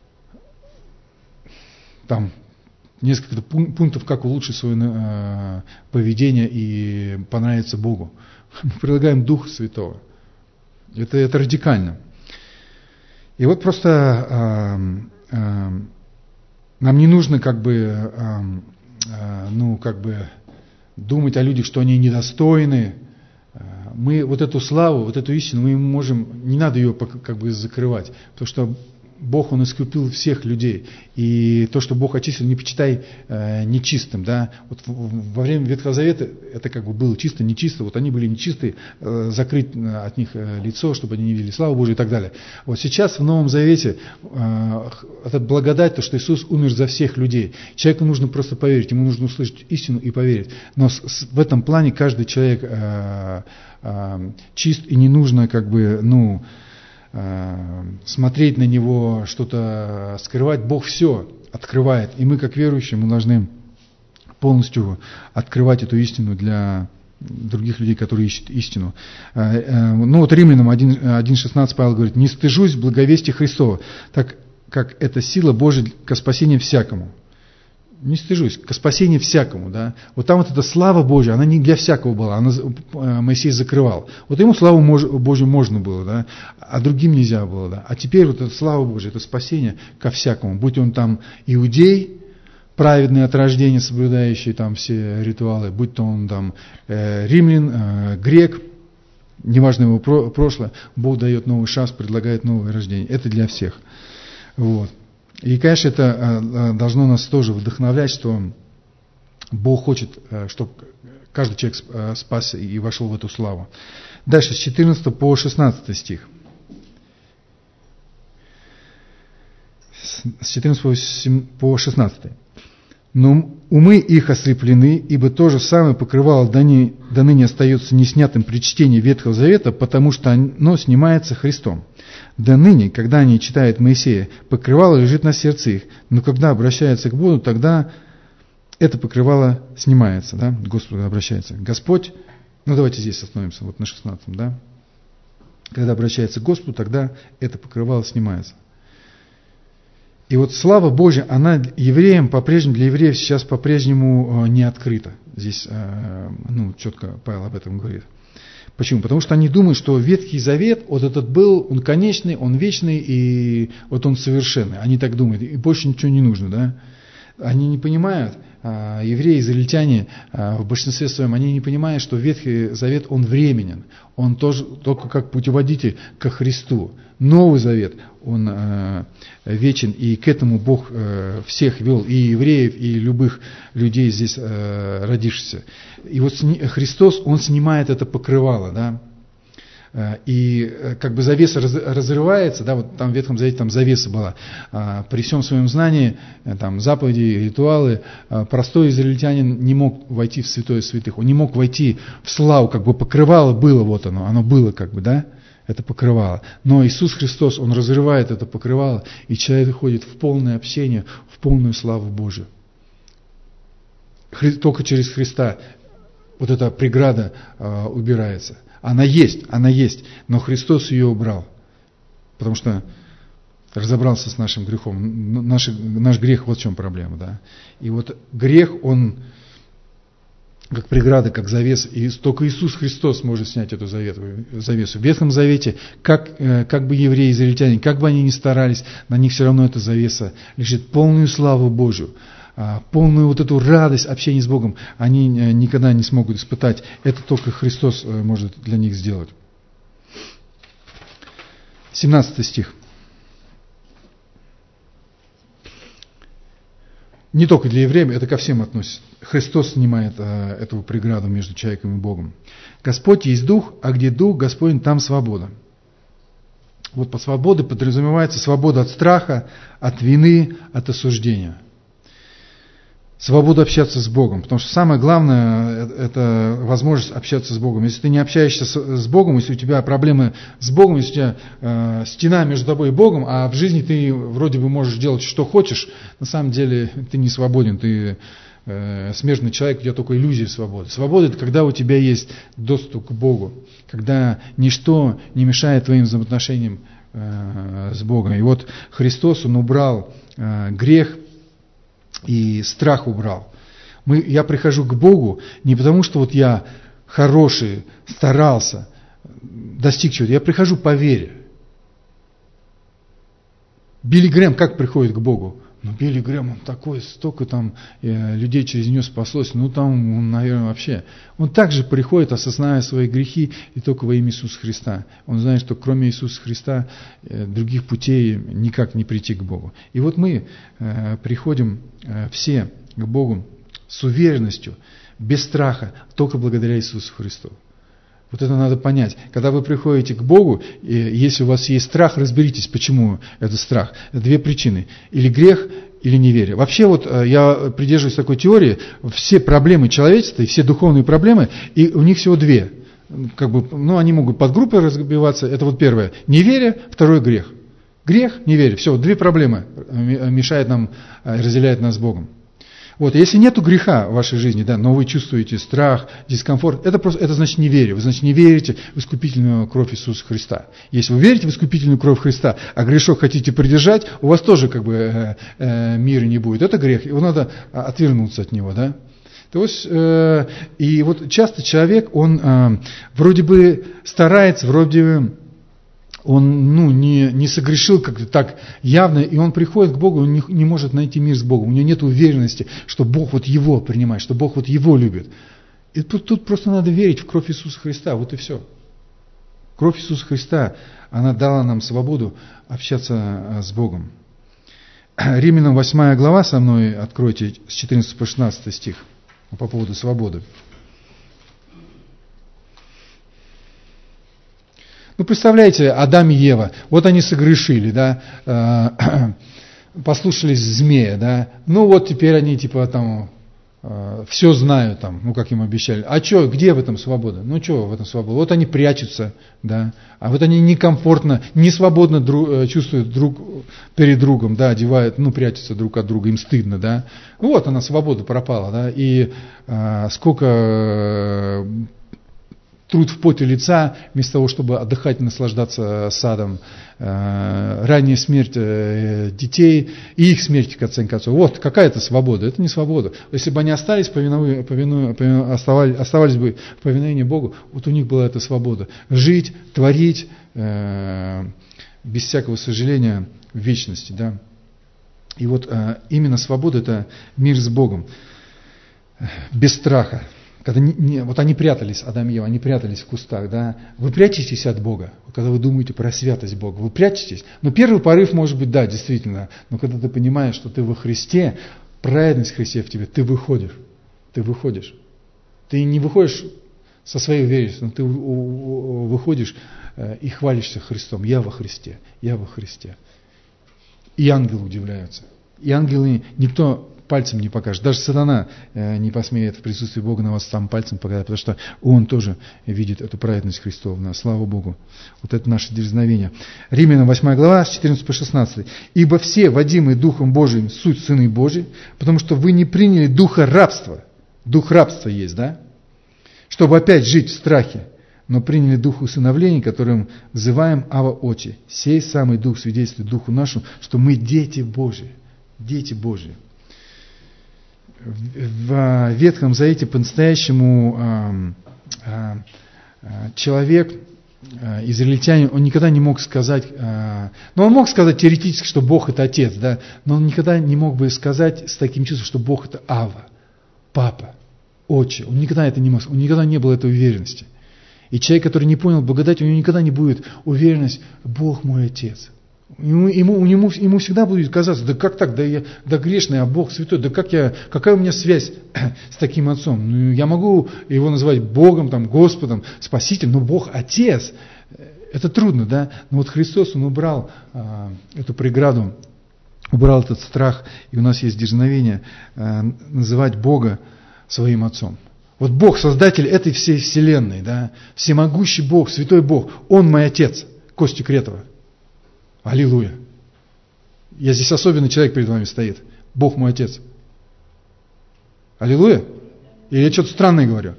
там несколько пунктов, как улучшить свое э, поведение и понравиться Богу. Мы предлагаем Духа Святого. Это, это радикально. И вот просто э, э, нам не нужно как бы, э, э, ну, как бы думать о людях, что они недостойны. Мы вот эту славу, вот эту истину, мы можем, не надо ее как бы закрывать, потому что Бог, Он искупил всех людей, и то, что Бог очистил, не почитай э, нечистым, да. Вот во время Ветхого Завета это как бы было чисто, нечисто, вот они были нечистые, э, закрыть от них э, лицо, чтобы они не видели славу Божию и так далее. Вот сейчас в Новом Завете э, это благодать, то, что Иисус умер за всех людей. Человеку нужно просто поверить, ему нужно услышать истину и поверить. Но с, с, в этом плане каждый человек э, э, чист, и не нужно как бы, ну, смотреть на него, что-то скрывать. Бог все открывает. И мы, как верующие, мы должны полностью открывать эту истину для других людей, которые ищут истину. Ну вот Римлянам один шестнадцать Павел говорит: «Не стыжусь благовестия Христова, так как это сила Божия ко спасению всякому». Не стыжусь, ко спасению всякому, да. Вот там вот эта слава Божья, она не для всякого была, она, Моисей закрывал. Вот ему славу Божью можно было, да, а другим нельзя было, да. А теперь вот эта слава Божья, это спасение ко всякому, будь он там иудей, праведный от рождения, соблюдающий там все ритуалы, будь то он там э, римлян, э, грек, неважно его про- прошлое, Бог дает новый шанс, предлагает новое рождение. Это для всех. Вот. И, конечно, это должно нас тоже вдохновлять, что Бог хочет, чтобы каждый человек спасся и вошел в эту славу. Дальше, с четырнадцатого по шестнадцатый стих. С четырнадцатого по шестнадцатый. «Но умы их ослеплены, ибо то же самое покрывало до ныне остается неснятым при чтении Ветхого Завета, потому что оно снимается Христом. До ныне, когда они читают Моисея, покрывало лежит на сердце их, но когда обращаются к Богу, тогда это покрывало снимается, да, к Господу обращается. Господь, ну давайте здесь остановимся, вот на шестнадцатом, да. Когда обращается к Господу, тогда это покрывало снимается. И вот слава Божья, она евреям по-прежнему, для евреев сейчас по-прежнему не открыта. Здесь, ну, четко Павел об этом говорит. Почему? Потому что они думают, что Ветхий Завет, вот этот был, он конечный, он вечный, и вот он совершенный. Они так думают, и больше ничего не нужно, да? Они не понимают, евреи, израильтяне в большинстве своем, они не понимают, что Ветхий Завет, он временен, он тоже только как путеводитель ко Христу. Новый Завет, он э, вечен, и к этому Бог э, всех вел, и евреев, и любых людей здесь э, родившихся. И вот сни, Христос, Он снимает это покрывало, да, э, и э, как бы завеса раз, разрывается, да, вот там в Ветхом Завете там завеса была. Э, при всем своем знании, э, там заповеди, ритуалы, э, простой израильтянин не мог войти в святое святых, он не мог войти в славу, как бы покрывало было, вот оно, оно было как бы, да, это покрывало. Но Иисус Христос, Он разрывает это покрывало, и человек входит в полное общение, в полную славу Божию. Хри... Только через Христа вот эта преграда э, убирается. Она есть, она есть, но Христос ее убрал, потому что разобрался с нашим грехом. Наш, наш грех, вот в чем проблема. Да? И вот грех, он как преграда, как завес, и только Иисус Христос может снять эту завесу. В Ветхом Завете, как, как бы евреи, израильтяне, как бы они ни старались, на них все равно эта завеса лежит. Полную славу Божию, полную вот эту радость общения с Богом они никогда не смогут испытать. Это только Христос может для них сделать. семнадцатый стих. Не только для евреев, это ко всем относится. Христос снимает а, эту преграду между человеком и Богом. Господь есть Дух, а где Дух Господень, там свобода. Вот под свободой подразумевается свобода от страха, от вины, от осуждения. свободу общаться с Богом. Потому что самое главное – это возможность общаться с Богом. Если ты не общаешься с Богом, если у тебя проблемы с Богом, если у тебя э, стена между тобой и Богом, а в жизни ты вроде бы можешь делать, что хочешь, на самом деле ты не свободен, ты э, смертный человек, у тебя только иллюзия свободы. Свобода – это когда у тебя есть доступ к Богу, когда ничто не мешает твоим взаимоотношениям э, с Богом. И вот Христос, Он убрал э, грех, и страх убрал. Мы, я прихожу к Богу не потому, что вот я хороший, старался, достиг чего-то. Я прихожу по вере. Билли Грэм как приходит к Богу? Ну, Билли Грэм, он такой, столько там э, людей через него спаслось. Ну, там, он, наверное, вообще. Он также приходит, осознавая свои грехи, и только во имя Иисуса Христа. Он знает, что кроме Иисуса Христа э, других путей никак не прийти к Богу. И вот мы э, приходим э, все к Богу с уверенностью, без страха, только благодаря Иисусу Христу. Вот это надо понять. Когда вы приходите к Богу, и если у вас есть страх, разберитесь, почему это страх. Это две причины. Или грех, или неверие. Вообще вот я придерживаюсь такой теории, все проблемы человечества, и все духовные проблемы, и у них всего две. Как бы, ну, они могут подгруппы разбиваться. Это вот первое. Неверие, второе грех. Грех, неверие. Все, две проблемы мешают нам, разделяют нас с Богом. Вот, если нету греха в вашей жизни, да, но вы чувствуете страх, дискомфорт, это просто, это значит неверие. Вы, значит, не верите в искупительную кровь Иисуса Христа. Если вы верите в искупительную кровь Христа, а грешок хотите придержать, у вас тоже как бы э, э, мира не будет. Это грех, его надо отвернуться от него, да. То есть, э, и вот часто человек, он э, вроде бы старается, вроде бы он ну, не, не согрешил как-то так явно, и он приходит к Богу, он не, не может найти мир с Богом. У него нет уверенности, что Бог вот его принимает, что Бог вот его любит. И тут, тут просто надо верить в кровь Иисуса Христа, вот и все. Кровь Иисуса Христа, она дала нам свободу общаться с Богом. Римлянам восьмая глава, со мной откройте с четырнадцатого по шестнадцатый стих по поводу свободы. Ну, представляете, Адам и Ева, вот они согрешили, да, послушались змея, да, ну вот теперь они типа там все знают там, ну как им обещали. А что, где в этом свобода? Ну что в этом свобода? Вот они прячутся, да, а вот они некомфортно, не свободно друг, чувствуют друг перед другом, да, одевают, ну прячутся друг от друга, им стыдно, да. Вот она, свобода пропала, да, и а, сколько труд в поте лица, вместо того, чтобы отдыхать и наслаждаться садом, э, ранняя смерть э, детей и их смерть, в конце концов. Вот, какая-то свобода, это не свобода. Если бы они остались, повину, повину, повину, оставались, оставались бы в повиновении Богу, вот у них была эта свобода. Жить, творить, э, без всякого сожаления в вечности. Да? И вот э, именно свобода – это мир с Богом, без страха. Когда не, не, вот они прятались, Адам и Ева, они прятались в кустах, да. Вы прячетесь от Бога, когда вы думаете про святость Бога, вы прячетесь. Но первый порыв может быть, да, действительно, но когда ты понимаешь, что ты во Христе, праведность в Христе в тебе, ты выходишь, ты выходишь. Ты не выходишь со своей уверенностью, но ты выходишь и хвалишься Христом. Я во Христе, я во Христе. И ангелы удивляются. И ангелы, никто пальцем не покажет. Даже сатана э, не посмеет в присутствии Бога на вас сам пальцем показать, потому что он тоже видит эту праведность Христову. Слава Богу. Вот это наше дерзновение. Римлянам восьмая глава, с четырнадцатого по шестнадцатый. «Ибо все, водимые Духом Божиим, суть сыны Божии, потому что вы не приняли духа рабства». Дух рабства есть, да? «Чтобы опять жить в страхе, но приняли дух усыновления, которым взываем Ава Отче. Сей самый дух свидетельствует духу нашему, что мы дети Божии». Дети Божии. В Ветхом Завете по-настоящему человек, израильтянин, он никогда не мог сказать, ну он мог сказать теоретически, что Бог это Отец, да, но он никогда не мог бы сказать с таким чувством, что Бог это Ава, Папа, Отче. Он никогда это не мог, он никогда не было этой уверенности. И человек, который не понял благодать, у него никогда не будет уверенность, Бог мой Отец. Ему, ему, ему, ему всегда будет казаться, да как так, да я да грешный, а Бог святой, да как я, какая у меня связь с таким отцом? Ну, я могу его называть Богом, там, Господом, Спасителем, но Бог Отец, это трудно, да? Но вот Христос, Он убрал а, эту преграду убрал этот страх, и у нас есть дерзновение э, называть Бога своим Отцом. Вот Бог, Создатель этой всей вселенной, да, всемогущий Бог, святой Бог, Он мой Отец, Костя Кретова. Аллилуйя. Я здесь особенный человек перед вами стоит. Бог мой Отец. Аллилуйя. Или я что-то странное говорю?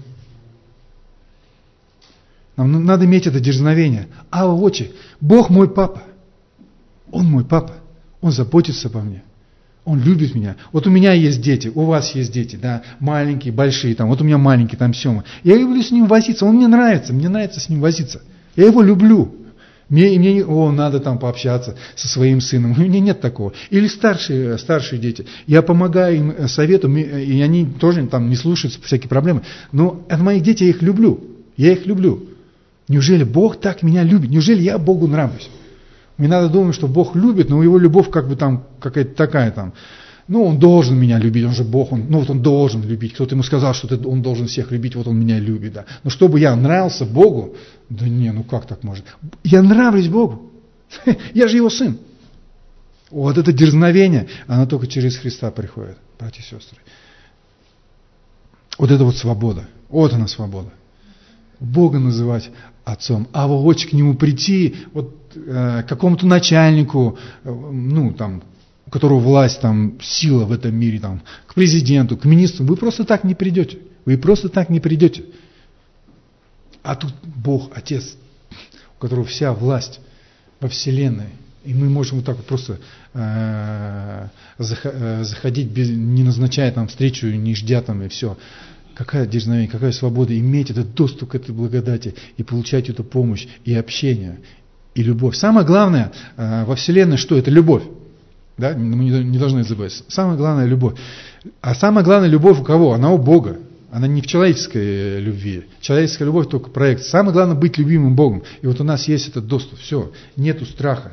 Нам надо иметь это дерзновение. А очи, Бог мой папа. Он мой папа. Он заботится обо мне. Он любит меня. Вот у меня есть дети, у вас есть дети, да, маленькие, большие, там, вот у меня маленький, там, Сема. Я люблю с ним возиться, он мне нравится, мне нравится с ним возиться. Я его люблю. Мне, мне о, надо там пообщаться со своим сыном. У меня нет такого. Или старшие, старшие дети. Я помогаю им советом, и они тоже там не слушаются, всякие проблемы. Но это мои дети, я их люблю. Я их люблю. Неужели Бог так меня любит? Неужели я Богу нравлюсь? Мне надо думать, что Бог любит, но его любовь как бы там какая-то такая там. Ну, он должен меня любить, он же Бог, он, ну вот он должен любить. Кто-то ему сказал, что ты, он должен всех любить, вот он меня любит, да. Но чтобы я нравился Богу, да не, ну как так может? Я нравлюсь Богу, я же его сын. Вот это дерзновение, оно только через Христа приходит, братья и сестры. Вот это вот свобода, вот она свобода. Бога называть Отцом, а воочию к Нему прийти, вот э, какому-то начальнику, э, ну там, у которого власть, там, сила в этом мире, там, к президенту, к министру, вы просто так не придете. Вы просто так не придете. А тут Бог, Отец, у которого вся власть во Вселенной. И мы можем вот так вот просто э, заходить, без, не назначая там встречу, не ждя там и все. Какая дерзновение, какая свобода иметь этот доступ к этой благодати и получать эту помощь, и общение, и любовь. Самое главное э, во Вселенной, что это любовь. Да? Мы не должны забывать. Самое главное – любовь. А самая главная любовь у кого? Она у Бога. Она не в человеческой любви. Человеческая любовь только проект. Самое главное – быть любимым Богом. И вот у нас есть этот доступ. Все, нету страха.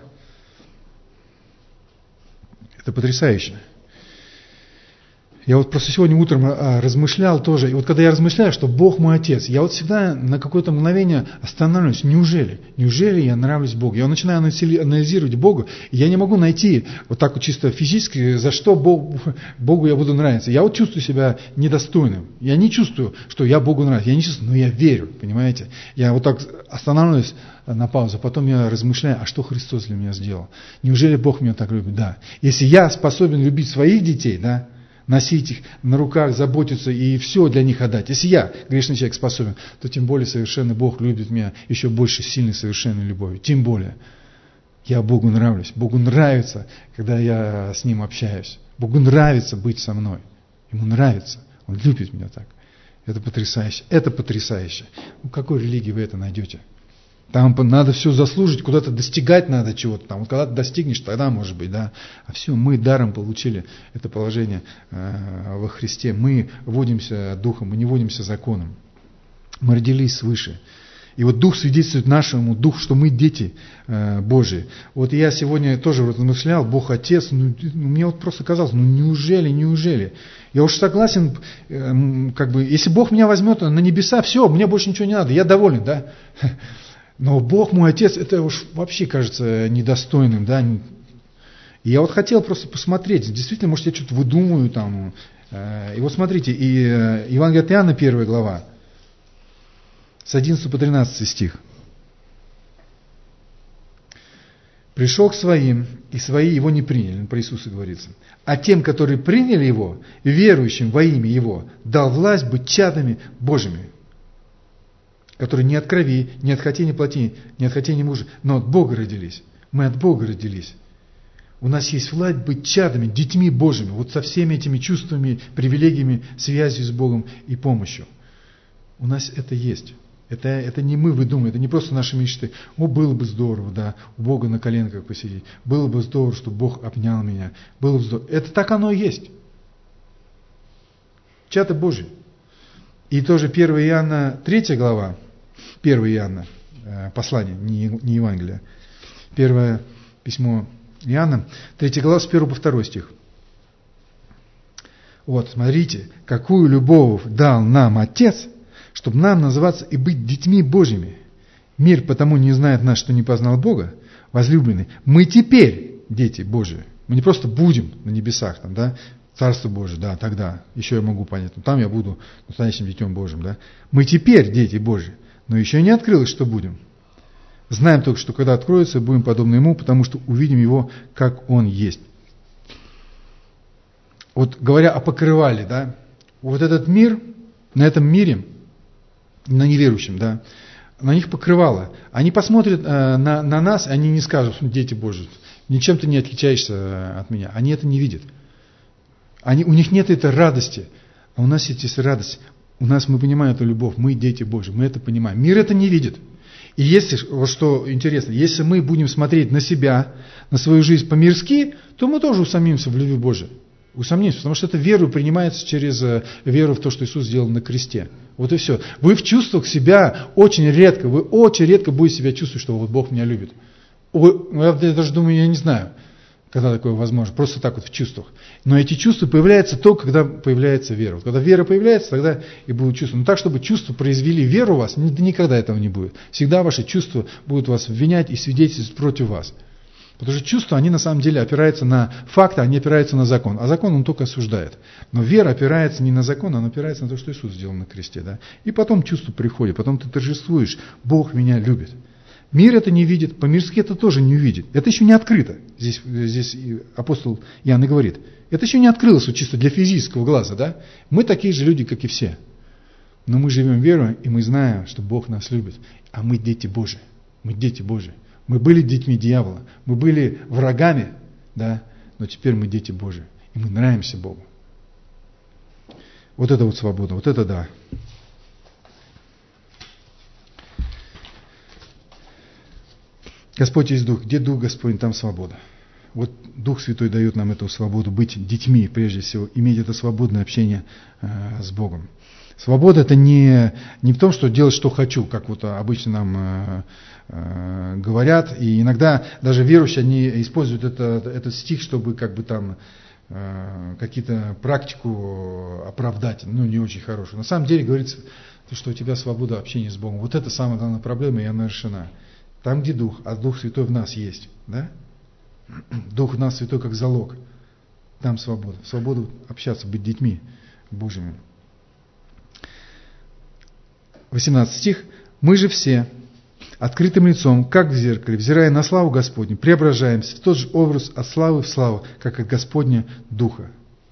Это потрясающе. Я вот просто сегодня утром размышлял тоже, и вот когда я размышляю, что Бог мой Отец, я вот всегда на какое-то мгновение останавливаюсь, неужели, неужели я нравлюсь Богу? Я начинаю анализировать Бога, и я не могу найти вот так вот чисто физически, за что Бог, Богу я буду нравиться. Я вот чувствую себя недостойным, я не чувствую, что я Богу нравлюсь, я не чувствую, но я верю, понимаете? Я вот так останавливаюсь на паузу, потом я размышляю, а что Христос для меня сделал? Неужели Бог меня так любит? Да. Если я способен любить своих детей, да, носить их на руках, заботиться и все для них отдать. Если я, грешный человек, способен, то тем более совершенный Бог любит меня еще больше сильной совершенной любовью. Тем более я Богу нравлюсь. Богу нравится, когда я с Ним общаюсь. Богу нравится быть со мной. Ему нравится. Он любит меня так. Это потрясающе. Это потрясающе. Ну, какой религии вы это найдете? Там надо все заслужить, куда-то достигать надо чего-то. Там, вот когда ты достигнешь, тогда может быть, да. А все, мы даром получили это положение э, во Христе. Мы водимся Духом, мы не водимся законом. Мы родились свыше. И вот Дух свидетельствует нашему Духу, что мы дети э, Божии. Вот я сегодня тоже вот размышлял, Бог Отец, ну, мне вот просто казалось, ну неужели, неужели? Я уж согласен, э, как бы, если Бог меня возьмет на небеса, все, мне больше ничего не надо, я доволен, да. Но Бог мой Отец, это уж вообще кажется недостойным, да. И я вот хотел просто посмотреть, действительно, может, я что-то выдумываю там. И вот смотрите, и Евангелие от Иоанна, первая глава, с одиннадцатого по тринадцатый стих. «Пришел к своим, и свои его не приняли», про Иисуса говорится. «А тем, которые приняли его, верующим во имя его, дал власть быть чадами Божьими, которые не от крови, не от хотения плоти, не от хотения мужа, но от Бога родились». Мы от Бога родились. У нас есть власть быть чадами, детьми Божьими, вот со всеми этими чувствами, привилегиями, связью с Богом и помощью. У нас это есть. Это, это не мы выдумываем, это не просто наши мечты. О, было бы здорово, да, у Бога на коленках посидеть. Было бы здорово, чтобы Бог обнял меня. Было бы здорово. Это так оно и есть. Чада Божий. И тоже первое Иоанна, третья глава, первое Иоанна, послание, не, не Евангелие. Первое письмо Иоанна, третья глава, с первого по второй стих. Вот, смотрите, какую любовь дал нам Отец, чтобы нам называться и быть детьми Божьими. Мир потому не знает нас, что не познал Бога, возлюбленный. Мы теперь дети Божьи. Мы не просто будем на небесах, там, да, Царство Божие, да, тогда еще я могу понять, но там я буду настоящим детем Божьим, да. Мы теперь дети Божьи, но еще не открылось, что будем. Знаем только, что когда откроется, будем подобны Ему, потому что увидим Его, как Он есть. Вот говоря о покрывале, да, вот этот мир, на этом мире, на неверующем, да, на них покрывало. Они посмотрят э, на, на нас, они не скажут: дети Божьи, ничем ты не отличаешься от меня. Они это не видят. Они, у них нет этой радости, а у нас есть радость. У нас мы понимаем эту любовь, мы дети Божьи, мы это понимаем. Мир это не видит. И если, вот что интересно, если мы будем смотреть на себя, на свою жизнь по-мирски, то мы тоже усомнимся в любви Божьей. Усомнимся, потому что это веру принимается через веру в то, что Иисус сделал на кресте. Вот и все. Вы в чувствах себя очень редко, вы очень редко будете себя чувствовать, что вот Бог меня любит. Вы, я даже думаю, я не знаю, когда такое возможно, просто так вот в чувствах. Но эти чувства появляются только, когда появляется вера. Вот когда вера появляется, тогда и будут чувства. Но так, чтобы чувства произвели веру в вас, никогда этого не будет. Всегда ваши чувства будут вас обвинять и свидетельствовать против вас. Потому что чувства, они на самом деле опираются на факты, они опираются на закон. А закон он только осуждает. Но вера опирается не на закон, она опирается на то, что Иисус сделал на кресте. Да? И потом чувства приходят, потом ты торжествуешь. Бог меня любит. Мир это не видит, по-мирски это тоже не увидит. Это еще не открыто. Здесь, здесь апостол Иоанн и говорит. Это еще не открылось вот чисто для физического глаза. Да? Мы такие же люди, как и все. Но мы живем верой, и мы знаем, что Бог нас любит. А мы дети Божьи. Мы дети Божьи. Мы были детьми дьявола. Мы были врагами, да? Но теперь мы дети Божьи. И мы нравимся Богу. Вот это вот свобода. Вот это да. Господь есть Дух. Где Дух Господень, там свобода. Вот Дух Святой дает нам эту свободу быть детьми, прежде всего, иметь это свободное общение э, с Богом. Свобода это не, не в том, что делать, что хочу, как вот обычно нам э, э, говорят. И иногда даже верующие, они используют это, этот стих, чтобы как бы там э, какие-то практику оправдать, ну не очень хорошую. На самом деле говорится, что у тебя свобода общения с Богом. Вот это самая главная проблема, и она решена. Там, где Дух, а Дух Святой в нас есть, да? Дух в нас Святой как залог. Там свобода. Свобода общаться, быть детьми Божьими. восемнадцатый стих. «Мы же все, открытым лицом, как в зеркале, взирая на славу Господню, преображаемся в тот же образ от славы в славу, как от Господня Духа».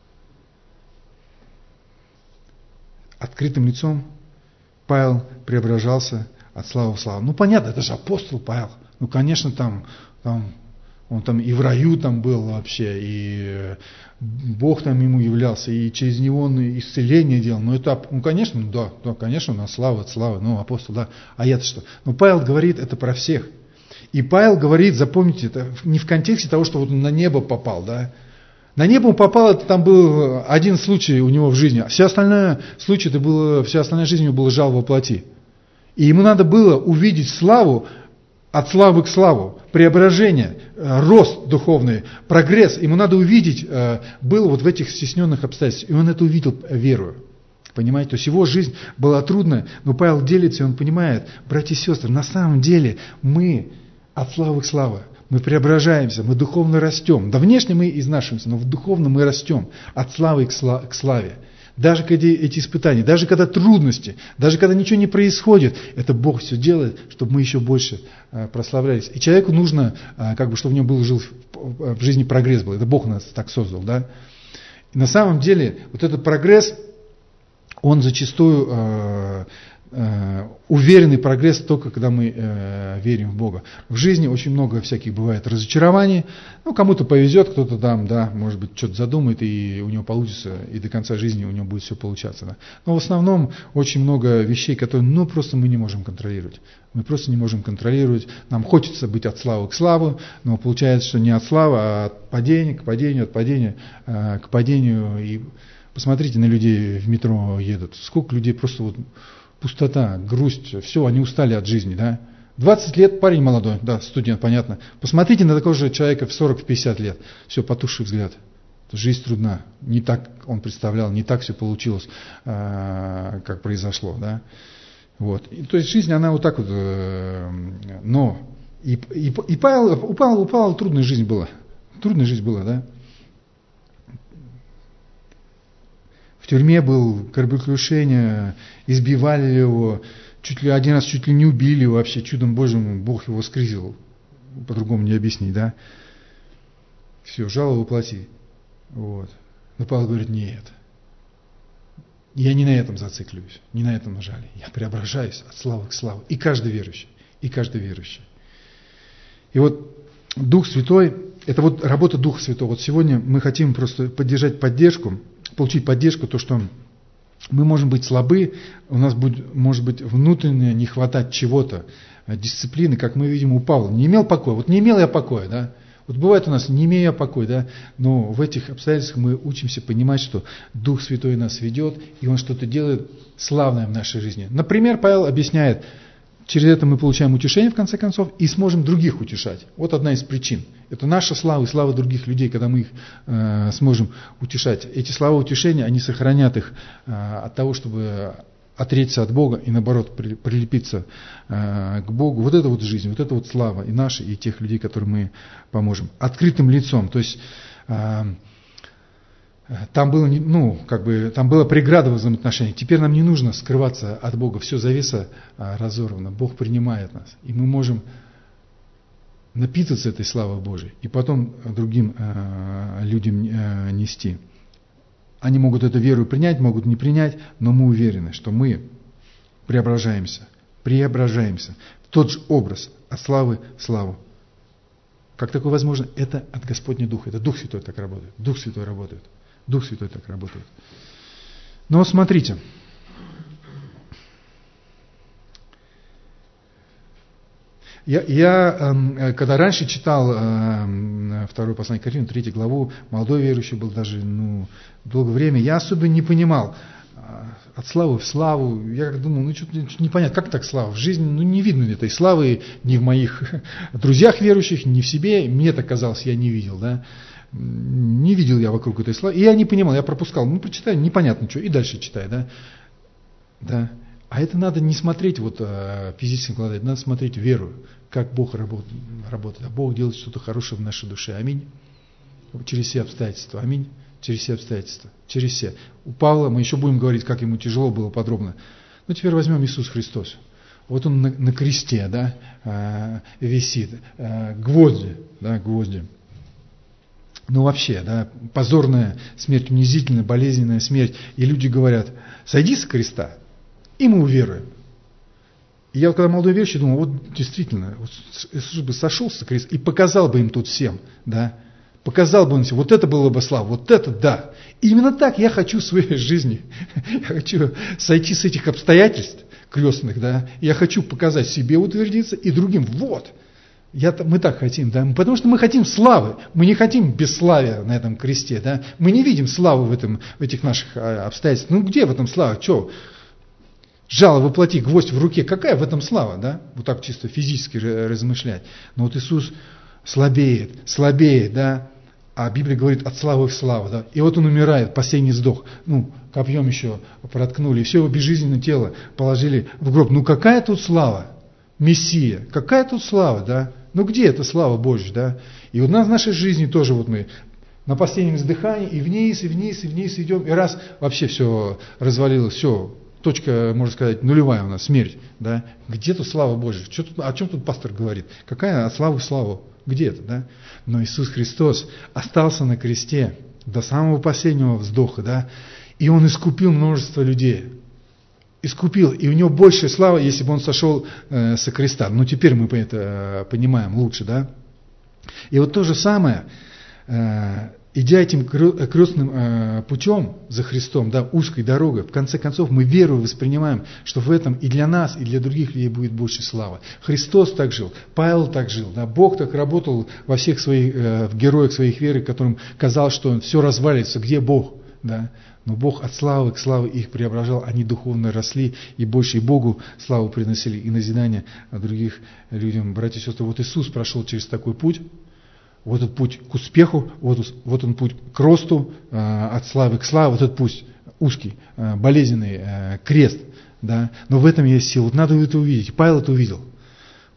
Открытым лицом Павел преображался от славы в славу. Ну, понятно, это же апостол Павел. Ну, конечно, там, там он там и в раю там был вообще, и Бог там ему являлся, и через него он исцеление делал. Ну, это, ну, конечно, да, да, конечно, на слава от славы, ну, апостол, да. А я-то что? Но Павел говорит это про всех. И Павел говорит, запомните, это не в контексте того, что вот он на небо попал, да. На небо он попал, это там был один случай у него в жизни, а все остальные случаи, это было, вся остальная жизнь у него была жал во плоти. И ему надо было увидеть славу, от славы к славу, преображение, рост духовный, прогресс. Ему надо увидеть, было вот в этих стесненных обстоятельствах. И он это увидел верою. Понимаете? То есть его жизнь была трудная, но Павел делится, и он понимает, братья и сестры, на самом деле мы от славы к славе. Мы преображаемся, мы духовно растем. Да внешне мы изнашиваемся, но в духовном мы растем. От славы к славе. Даже когда эти испытания, даже когда трудности, даже когда ничего не происходит, это Бог все делает, чтобы мы еще больше э, прославлялись. И человеку нужно, э, как бы, чтобы у него был жил, в жизни прогресс был. Это Бог нас так создал, да? И на самом деле вот этот прогресс, он зачастую э, э, уверенный прогресс только когда мы э, верим в Бога. В жизни очень много всяких бывает разочарований. Ну, кому-то повезет, кто-то там, да, может быть, что-то задумает, и у него получится, и до конца жизни у него будет все получаться. Да. Но в основном очень много вещей, которые, ну, просто мы не можем контролировать. Мы просто не можем контролировать. Нам хочется быть от славы к славе, но получается, что не от славы, а от падения к падению, от падения э, к падению. И посмотрите на людей в метро едут. Сколько людей просто вот пустота, грусть, все, они устали от жизни, да. двадцать лет, парень молодой, да, студент, понятно. Посмотрите на такого же человека в сорок-пятьдесят лет. Все, потухший взгляд. Жизнь трудна. Не так он представлял, не так все получилось, как произошло, да. Вот. И, то есть жизнь, она вот так вот, но и, и, и Павел, у, Павла, у Павла трудная жизнь была. трудная жизнь была, да? В тюрьме был, кораблекрушение, избивали его, чуть ли один раз чуть ли не убили вообще, чудом Божьим Бог его воскресил, по-другому не объяснить, да? Все, жало воплоти. Вот. Но Павел говорит, нет, я не на этом зациклюсь, не на этом нажали, я преображаюсь от славы к славе. И каждый верующий, и каждый верующий. И вот Дух Святой, это вот работа Духа Святого. Вот сегодня мы хотим просто поддержать поддержку, получить поддержку, то, что мы можем быть слабы, у нас будет, может быть внутренне не хватать чего-то, дисциплины, как мы видим у Павла. Не имел покоя, вот не имел я покоя, да. Вот бывает у нас, не имея покоя, да, но в этих обстоятельствах мы учимся понимать, что Дух Святой нас ведет, и Он что-то делает славное в нашей жизни. Например, Павел объясняет, через это мы получаем утешение, в конце концов, и сможем других утешать. Вот одна из причин. Это наша слава и слава других людей, когда мы их э, сможем утешать. Эти слова утешения, они сохранят их э, от того, чтобы отречься от Бога и, наоборот, при, прилепиться э, к Богу. Вот это вот жизнь, вот это вот слава и наша, и тех людей, которым мы поможем. Открытым лицом. То есть э, там, было, ну, как бы, там была преграда в взаимоотношениях. Теперь нам не нужно скрываться от Бога. Все, завеса э, разорвана. Бог принимает нас. И мы можем напитываться этой славой Божией и потом другим э, людям э, нести. Они могут эту веру принять, могут не принять, но мы уверены, что мы преображаемся, преображаемся в тот же образ, от славы в славу. Как такое возможно? Это от Господня Духа, это Дух Святой так работает, Дух Святой работает, Дух Святой так работает. Но смотрите, Я, я когда раньше читал второе послание к Коринфянам, третью главу, молодой верующий был даже, ну, долгое время, я особо не понимал, от славы в славу, я как думал, ну, что-то непонятно, как так слава? В жизни, ну, не видно этой славы ни в моих друзьях верующих, ни в себе, мне так казалось, я не видел, да, не видел я вокруг этой славы, и я не понимал, я пропускал, ну, прочитаю, непонятно что, и дальше читаю, да, да. А это надо не смотреть вот физическим глазами, надо смотреть веру, как Бог работает. А Бог делает что-то хорошее в нашей душе. Аминь. Через все обстоятельства. Аминь. Через все обстоятельства. Через все. У Павла мы еще будем говорить, как ему тяжело было подробно. Но теперь возьмем Иисус Христос. Вот он на, на кресте, да, висит. Гвозди, да, гвозди. Ну вообще, да, позорная смерть, унизительная, болезненная смерть. И люди говорят, сойди с креста. И мы уверуем. И я, когда молодой верующий, думал, вот действительно, вот Иисус бы сошел с креста и показал бы им тут всем, да, показал бы им всем, вот это было бы слава, вот это да. И именно так я хочу в своей жизни, я хочу сойти с этих обстоятельств крестных, да, я хочу показать себе, утвердиться и другим, вот, я, мы так хотим, да, потому что мы хотим славы, мы не хотим бесславия на этом кресте, да, мы не видим славы в, этом, в этих наших обстоятельствах, ну где в этом слава, что? Жало воплоти, гвоздь в руке, какая в этом слава, да? Вот так чисто физически размышлять. Но вот Иисус слабеет, слабеет, да? А Библия говорит от славы в славу, да? И вот он умирает, последний вздох. Ну, копьем еще проткнули, и все его безжизненное тело положили в гроб. Ну, какая тут слава? Мессия, какая тут слава, да? Ну, где эта слава Божья, да? И вот у нас в нашей жизни тоже вот мы на последнем вздыхании и вниз, и вниз, и вниз идем, и раз вообще все развалилось, все. Точка, можно сказать, нулевая у нас, смерть. Да? Где тут слава Божья? Что тут, о чем тут пастор говорит? Какая от славы в славу? Где это? Да? Но Иисус Христос остался на кресте до самого последнего вздоха. Да? И Он искупил множество людей. Искупил. И у Него большая слава, если бы Он сошел э, со креста. Но теперь мы это э, понимаем лучше. Да? И вот то же самое... Э, Идя этим крестным путем за Христом, да, узкой дорогой, в конце концов мы веру воспринимаем, что в этом и для нас, и для других людей будет больше славы. Христос так жил, Павел так жил, да, Бог так работал во всех своих, в героях своих веры, которым казалось, что все развалится, где Бог, да. Но Бог от славы к славе их преображал, они духовно росли, и больше и Богу славу приносили, и назидание других людям. Братья и сестры, вот Иисус прошел через такой путь. Вот этот путь к успеху, вот, вот он путь к росту, э, от славы к славе, вот этот путь узкий, э, болезненный, э, крест. Да? Но в этом есть сила. Вот надо это увидеть. Павел это увидел.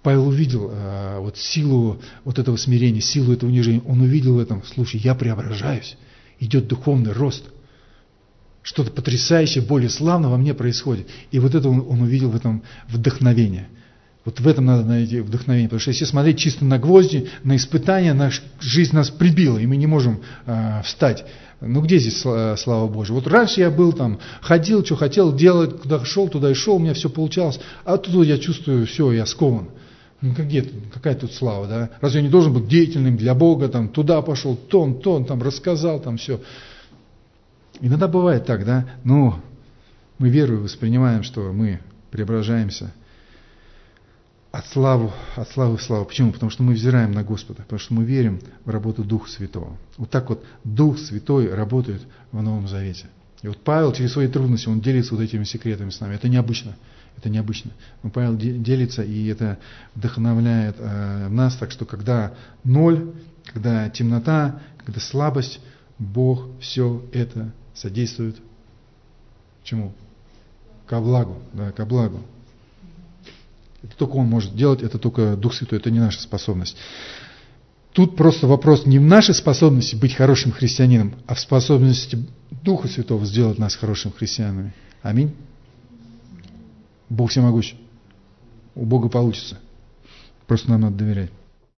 Павел увидел э, вот силу вот этого смирения, силу этого унижения. Он увидел в этом, слушай, я преображаюсь, идет духовный рост. Что-то потрясающее, более славное во мне происходит. И вот это он, он увидел в этом вдохновение. Вот в этом надо найти вдохновение. Потому что если смотреть чисто на гвозди, на испытания, наша жизнь нас прибила, и мы не можем э, встать. Ну где здесь слава Божия? Вот раньше я был там, ходил, что хотел делать, куда шел, туда и шел, у меня все получалось. А тут я чувствую, все, я скован. Ну где тут, какая тут слава, да? Разве я не должен быть деятельным для Бога, там, туда пошел, тон, тон, там, рассказал, там, все. Иногда бывает так, да? Но мы верою воспринимаем, что мы преображаемся от славы, от славы в славу. Почему? Потому что мы взираем на Господа, потому что мы верим в работу Духа Святого. Вот так вот Дух Святой работает в Новом Завете. И вот Павел через свои трудности, он делится вот этими секретами с нами. Это необычно. Это необычно. Но Павел делится, и это вдохновляет э, нас. Так что когда ноль, когда темнота, когда слабость, Бог все это содействует чему? Ко благу. Да, ко благу. Это только Он может делать, это только Дух Святой, это не наша способность. Тут просто вопрос не в нашей способности быть хорошим христианином, а в способности Духа Святого сделать нас хорошими христианами. Аминь. Бог всемогущ. У Бога получится. Просто нам надо доверять.